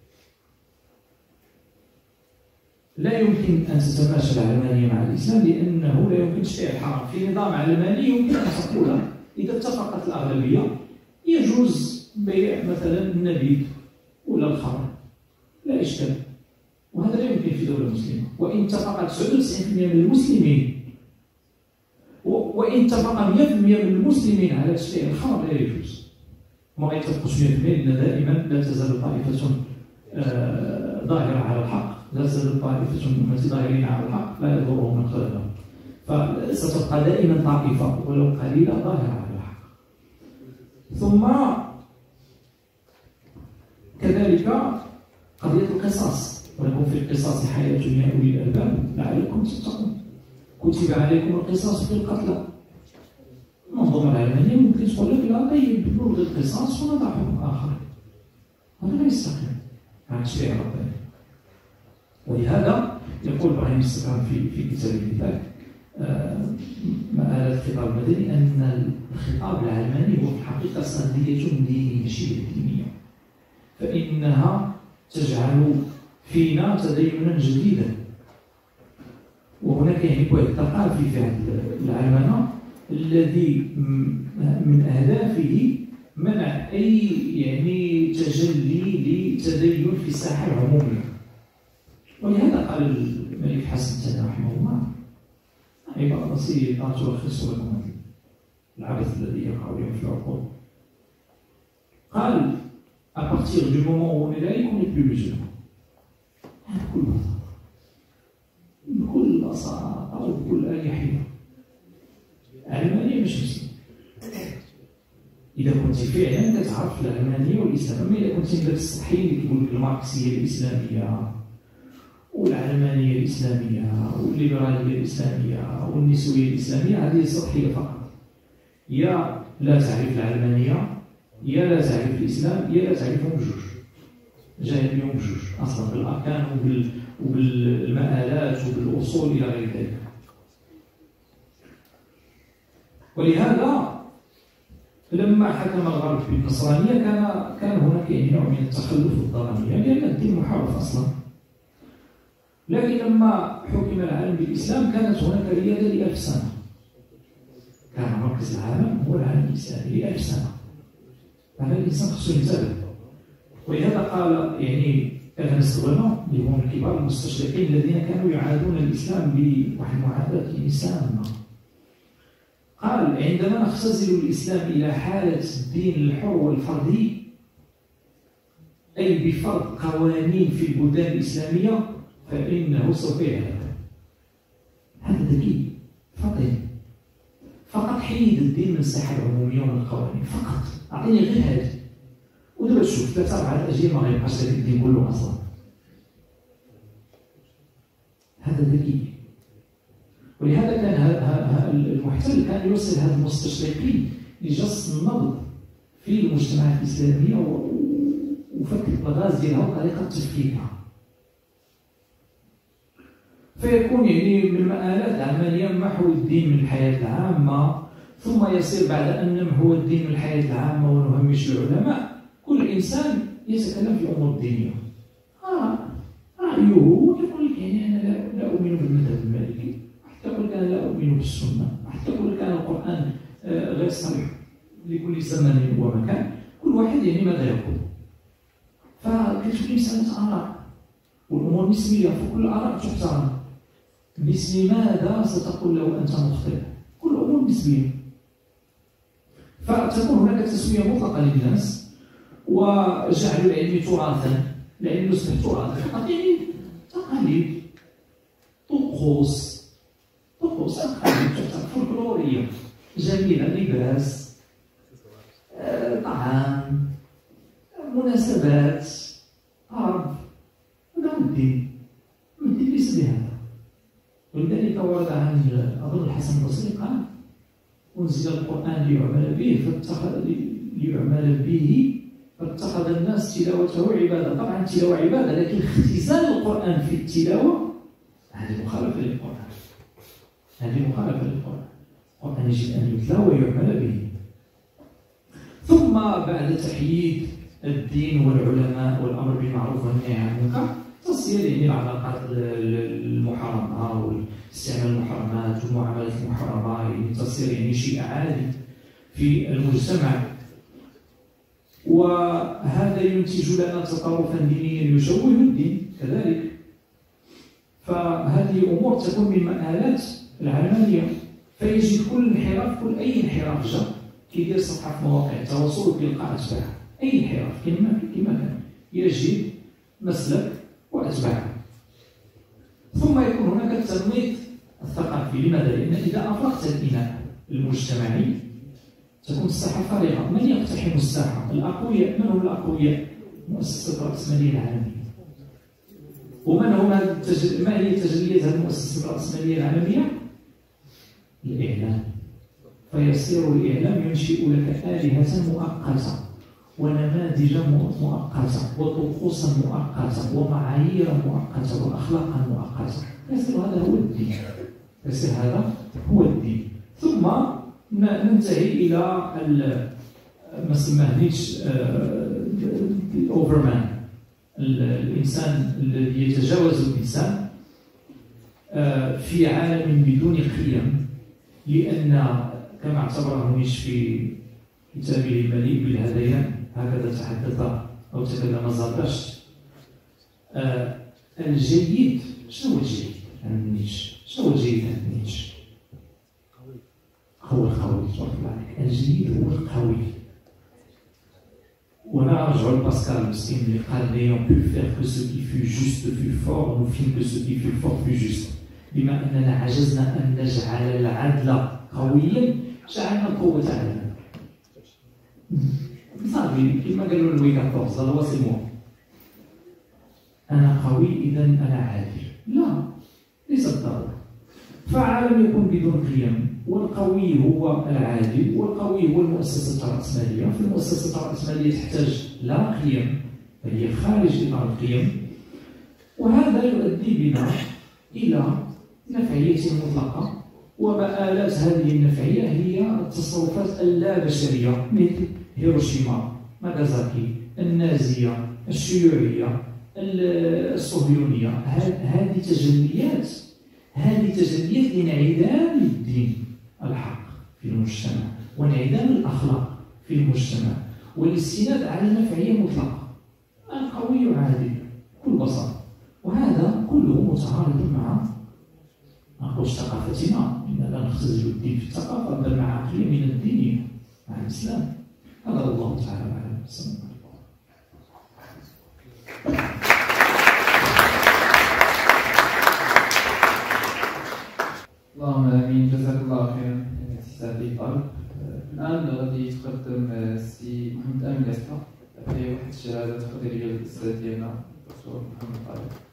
لا يمكن أن تتماشى العلمانية مع الإسلام، لأنه لا يمكن تشريع الحرام. في نظام علماني يمكن أن تقول إذا اتفقت الأغلبية يجوز بيع مثلا النبيذ ولا الخمر، لا إشكال، وهذا لا يمكن في دولة مسلمة. وإن اتفق 99% من المسلمين وإن اتفق 100% من المسلمين على تشريع الخمر لا يجوز. وما يتفقش 100%، لأن دائما لا تزال طائفة ظاهرة على الحق، لا تزال طائفة من ظاهرين على الحق لا يضرهم من خلفهم، فستبقى دائما طائفة ولو قليلة ظاهرة على الحق. ثم كذلك قضية القصاص، ولكم في القصاص حياة يا أولي الألباب لعلكم تتقون. كتب عليكم القصاص في القتلى. المنظومة العلمانية ممكن تقول لك لا طيب نلغي القصاص ونضع حكم آخر، هذا لا يستقيم عن تشريع ربنا. ولهذا يقول إبراهيم السكران في كتاب المثال مآلات الخطاب المدني أن الخطاب العلماني هو في الحقيقة صدية دينية ماشي دينية، فإنها تجعل فينا تدينا جديدا. وهناك يعني واحد الثقافي في هذا العلمانة الذي من أهدافه منع أي يعني تجلي لتدين في الساحة العمومية. ولهذا قال الملك حسن الثاني رحمه الله عبارة بسيطة تلخص لكم العبث الذي يقع اليوم في العقول. قال à partir du moment où on est laïque on n'est plus musulman. بكل بساطة وبكل أريحية. العلمانية مش مسلم. إذا كنت فعلا تعرف العلمانية والإسلام، أما إذا كنت من ذاك الصحيين اللي كيقول لك الماركسية الإسلامية والعلمانية الإسلامية والليبرالية الإسلامية والنسوية الإسلامية هذه سطحية فقط. يا لا تعرف العلمانية يا لا تعرف الإسلام يا لا تعرفهم بجوج، جاهل بهم بجوج أصلا بالأركان وبالمآلات وبالأصول إلى غير ذلك. ولهذا لما حكم الغرب بالنصرانية كان هناك نوع من التخلف الظلامي، لأن الدين محارب أصلا. لكن لما حكم العالم بالإسلام كانت هناك ريادة ل1000 سنة. كان مركز العالم هو العالم الإسلامي ل1000 سنة. هذا الإنسان خصو ينتبه. ولهذا قال إرنست رونان اللي هم الكبار المستشرقين الذين كانوا يعادون الإسلام بواحد المعاداة سامة، قال: عندما نختزل الإسلام إلى حالة الدين الحر والفردي، أي بفرض قوانين في البلدان الإسلامية، فإنه سوف يهلك. هذا ذكي فطن، فقط حيد الدين من الساحة العمومية ومن القوانين فقط، أعطيني غير هذا ودابا تشوف 3-4 أجيال ما غيبقاش هذاك الدين كله أصلا. هذا ذكي. ولهذا كان المحتل كان يرسل هذا المستشرقين لجس النبض في المجتمعات الإسلامية وفك الغاز ديالها وطريقة تفكيكها. فيكون من المآلات العملية محو الدين من الحياة العامة، ثم يصير بعد أن نمحو الدين من الحياة العامة ونهمش العلماء، كل إنسان يتكلم في الأمور الدينية. رأيه يقول لك أنا لا أؤمن بالمذهب المالكي، حتى يقول لك أنا لا أؤمن بالسنة، حتى يقول لك أنا القرآن غير صريح لكل زمن ومكان. كل واحد ماذا يقول؟ فكتشوف الإنسان آراء والأمور نسبية، فكل الآراء تحترم. باسم ماذا ستقول له أنت مخطئ؟ كل الأمور نسبية. فتكون هناك تسوية مطلقة للناس وجعل العلم تراثا، العلم يصبح تراثا فقط، تقاليد، طقوس تقاليد فولكلورية جميلة، لباس، طعام، مناسبات، عرض. هذا هو الدين. الدين ليس بهذا. ولذلك ورد عن أظن الحسن البصري قال: أنزل القرآن ليعمل به فاتخذ الناس تلاوته عبادة. طبعا التلاوة عبادة، لكن اختزال القرآن في التلاوة هذه مخالفة للقرآن. القرآن يجب أن يتلى ويعمل به. ثم بعد تحييد الدين والعلماء والأمر بالمعروف والنهي عن المنكر، تصير العلاقات المحرمة واستعمال المحرمات والمعاملات المحرمة تصير شيء عادي في المجتمع، وهذا ينتج لنا تطرفا دينيا يشوه الدين كذلك. فهذه أمور تكون من مآلات العلمانية. فيجد كل أي انحراف جاء كيدير صفحة في مواقع التواصل وكيلقى أتباع. أي انحراف كما كان يجد مسلك وأتباعه. ثم يكون هناك التنميط الثقافي. لماذا؟ لأن إذا أفرغت الإناء المجتمعي تكون الساحة فارغة. من يقتحم الساحة؟ الأقوياء. من هم الأقوياء؟ مؤسسة الرأسمالية العالمية. ما هي تجليات هذه المؤسسة الرأسمالية العالمية؟ الإعلام. فيصير الإعلام ينشئ لك آلهة مؤقتة ونماذج مؤقتة وطقوسا مؤقتة ومعايير مؤقتة وأخلاقا مؤقتة. يصير هذا هو الدين. ثم ننتهي إلى ما سماه نيتشه الأوفرمان، الإنسان الذي يتجاوز الإنسان في عالم بدون قيم. لأن كما اعتبره نيتشه في كتابه المليء بالهذيان، هكذا تحدث أو تكلم زرتشت، الجيد. شنو هو الجيد عند نيتشه؟ شنو هو الجيد عند نيتشه؟ هو القوي. الجيد هو القوي. ونرجع لباسكال المسكين اللي قال: n'ayant pu faire que ce qui fut juste fut fort, nous fîmes que ce qui fut fort fut juste. بما أننا عجزنا أن نجعل العدل قويا جعلنا القوة عدلا. صافي كما قالوا لوي 14 هذا هو سيمون. أنا قوي إذا أنا عادل. لا، ليس الضرورة. فعالم يكون بدون قيم، والقوي هو العادل، والقوي هو المؤسسة الرأسمالية. فالمؤسسة الرأسمالية تحتاج لا قيم، بل هي خارج إطار القيم، وهذا يؤدي بنا إلى نفعية مطلقة. ومآلات هذه النفعية هي التصرفات اللابشرية مثل هيروشيما، ناغازاكي، النازية، الشيوعية، الصهيونية. هذه تجليات لانعدام الدين الحق في المجتمع، وانعدام الأخلاق في المجتمع، والاستناد على النفعية المطلقة. القوي عادل بكل بساطة، وهذا كله متعارض مع ثقافتنا. إننا لا نختزل الدين في الثقافة، بل مع قيمنا الدينية، مع الإسلام. هذا الله تعالى أعلم. اللهم امين. جزاك الله خيرا سي سعد طارق. الان غادي تقدم السي محمد امين يسطا في واحد الشهاده تقديريه للاستاذ ديالنا الدكتور محمد طارق.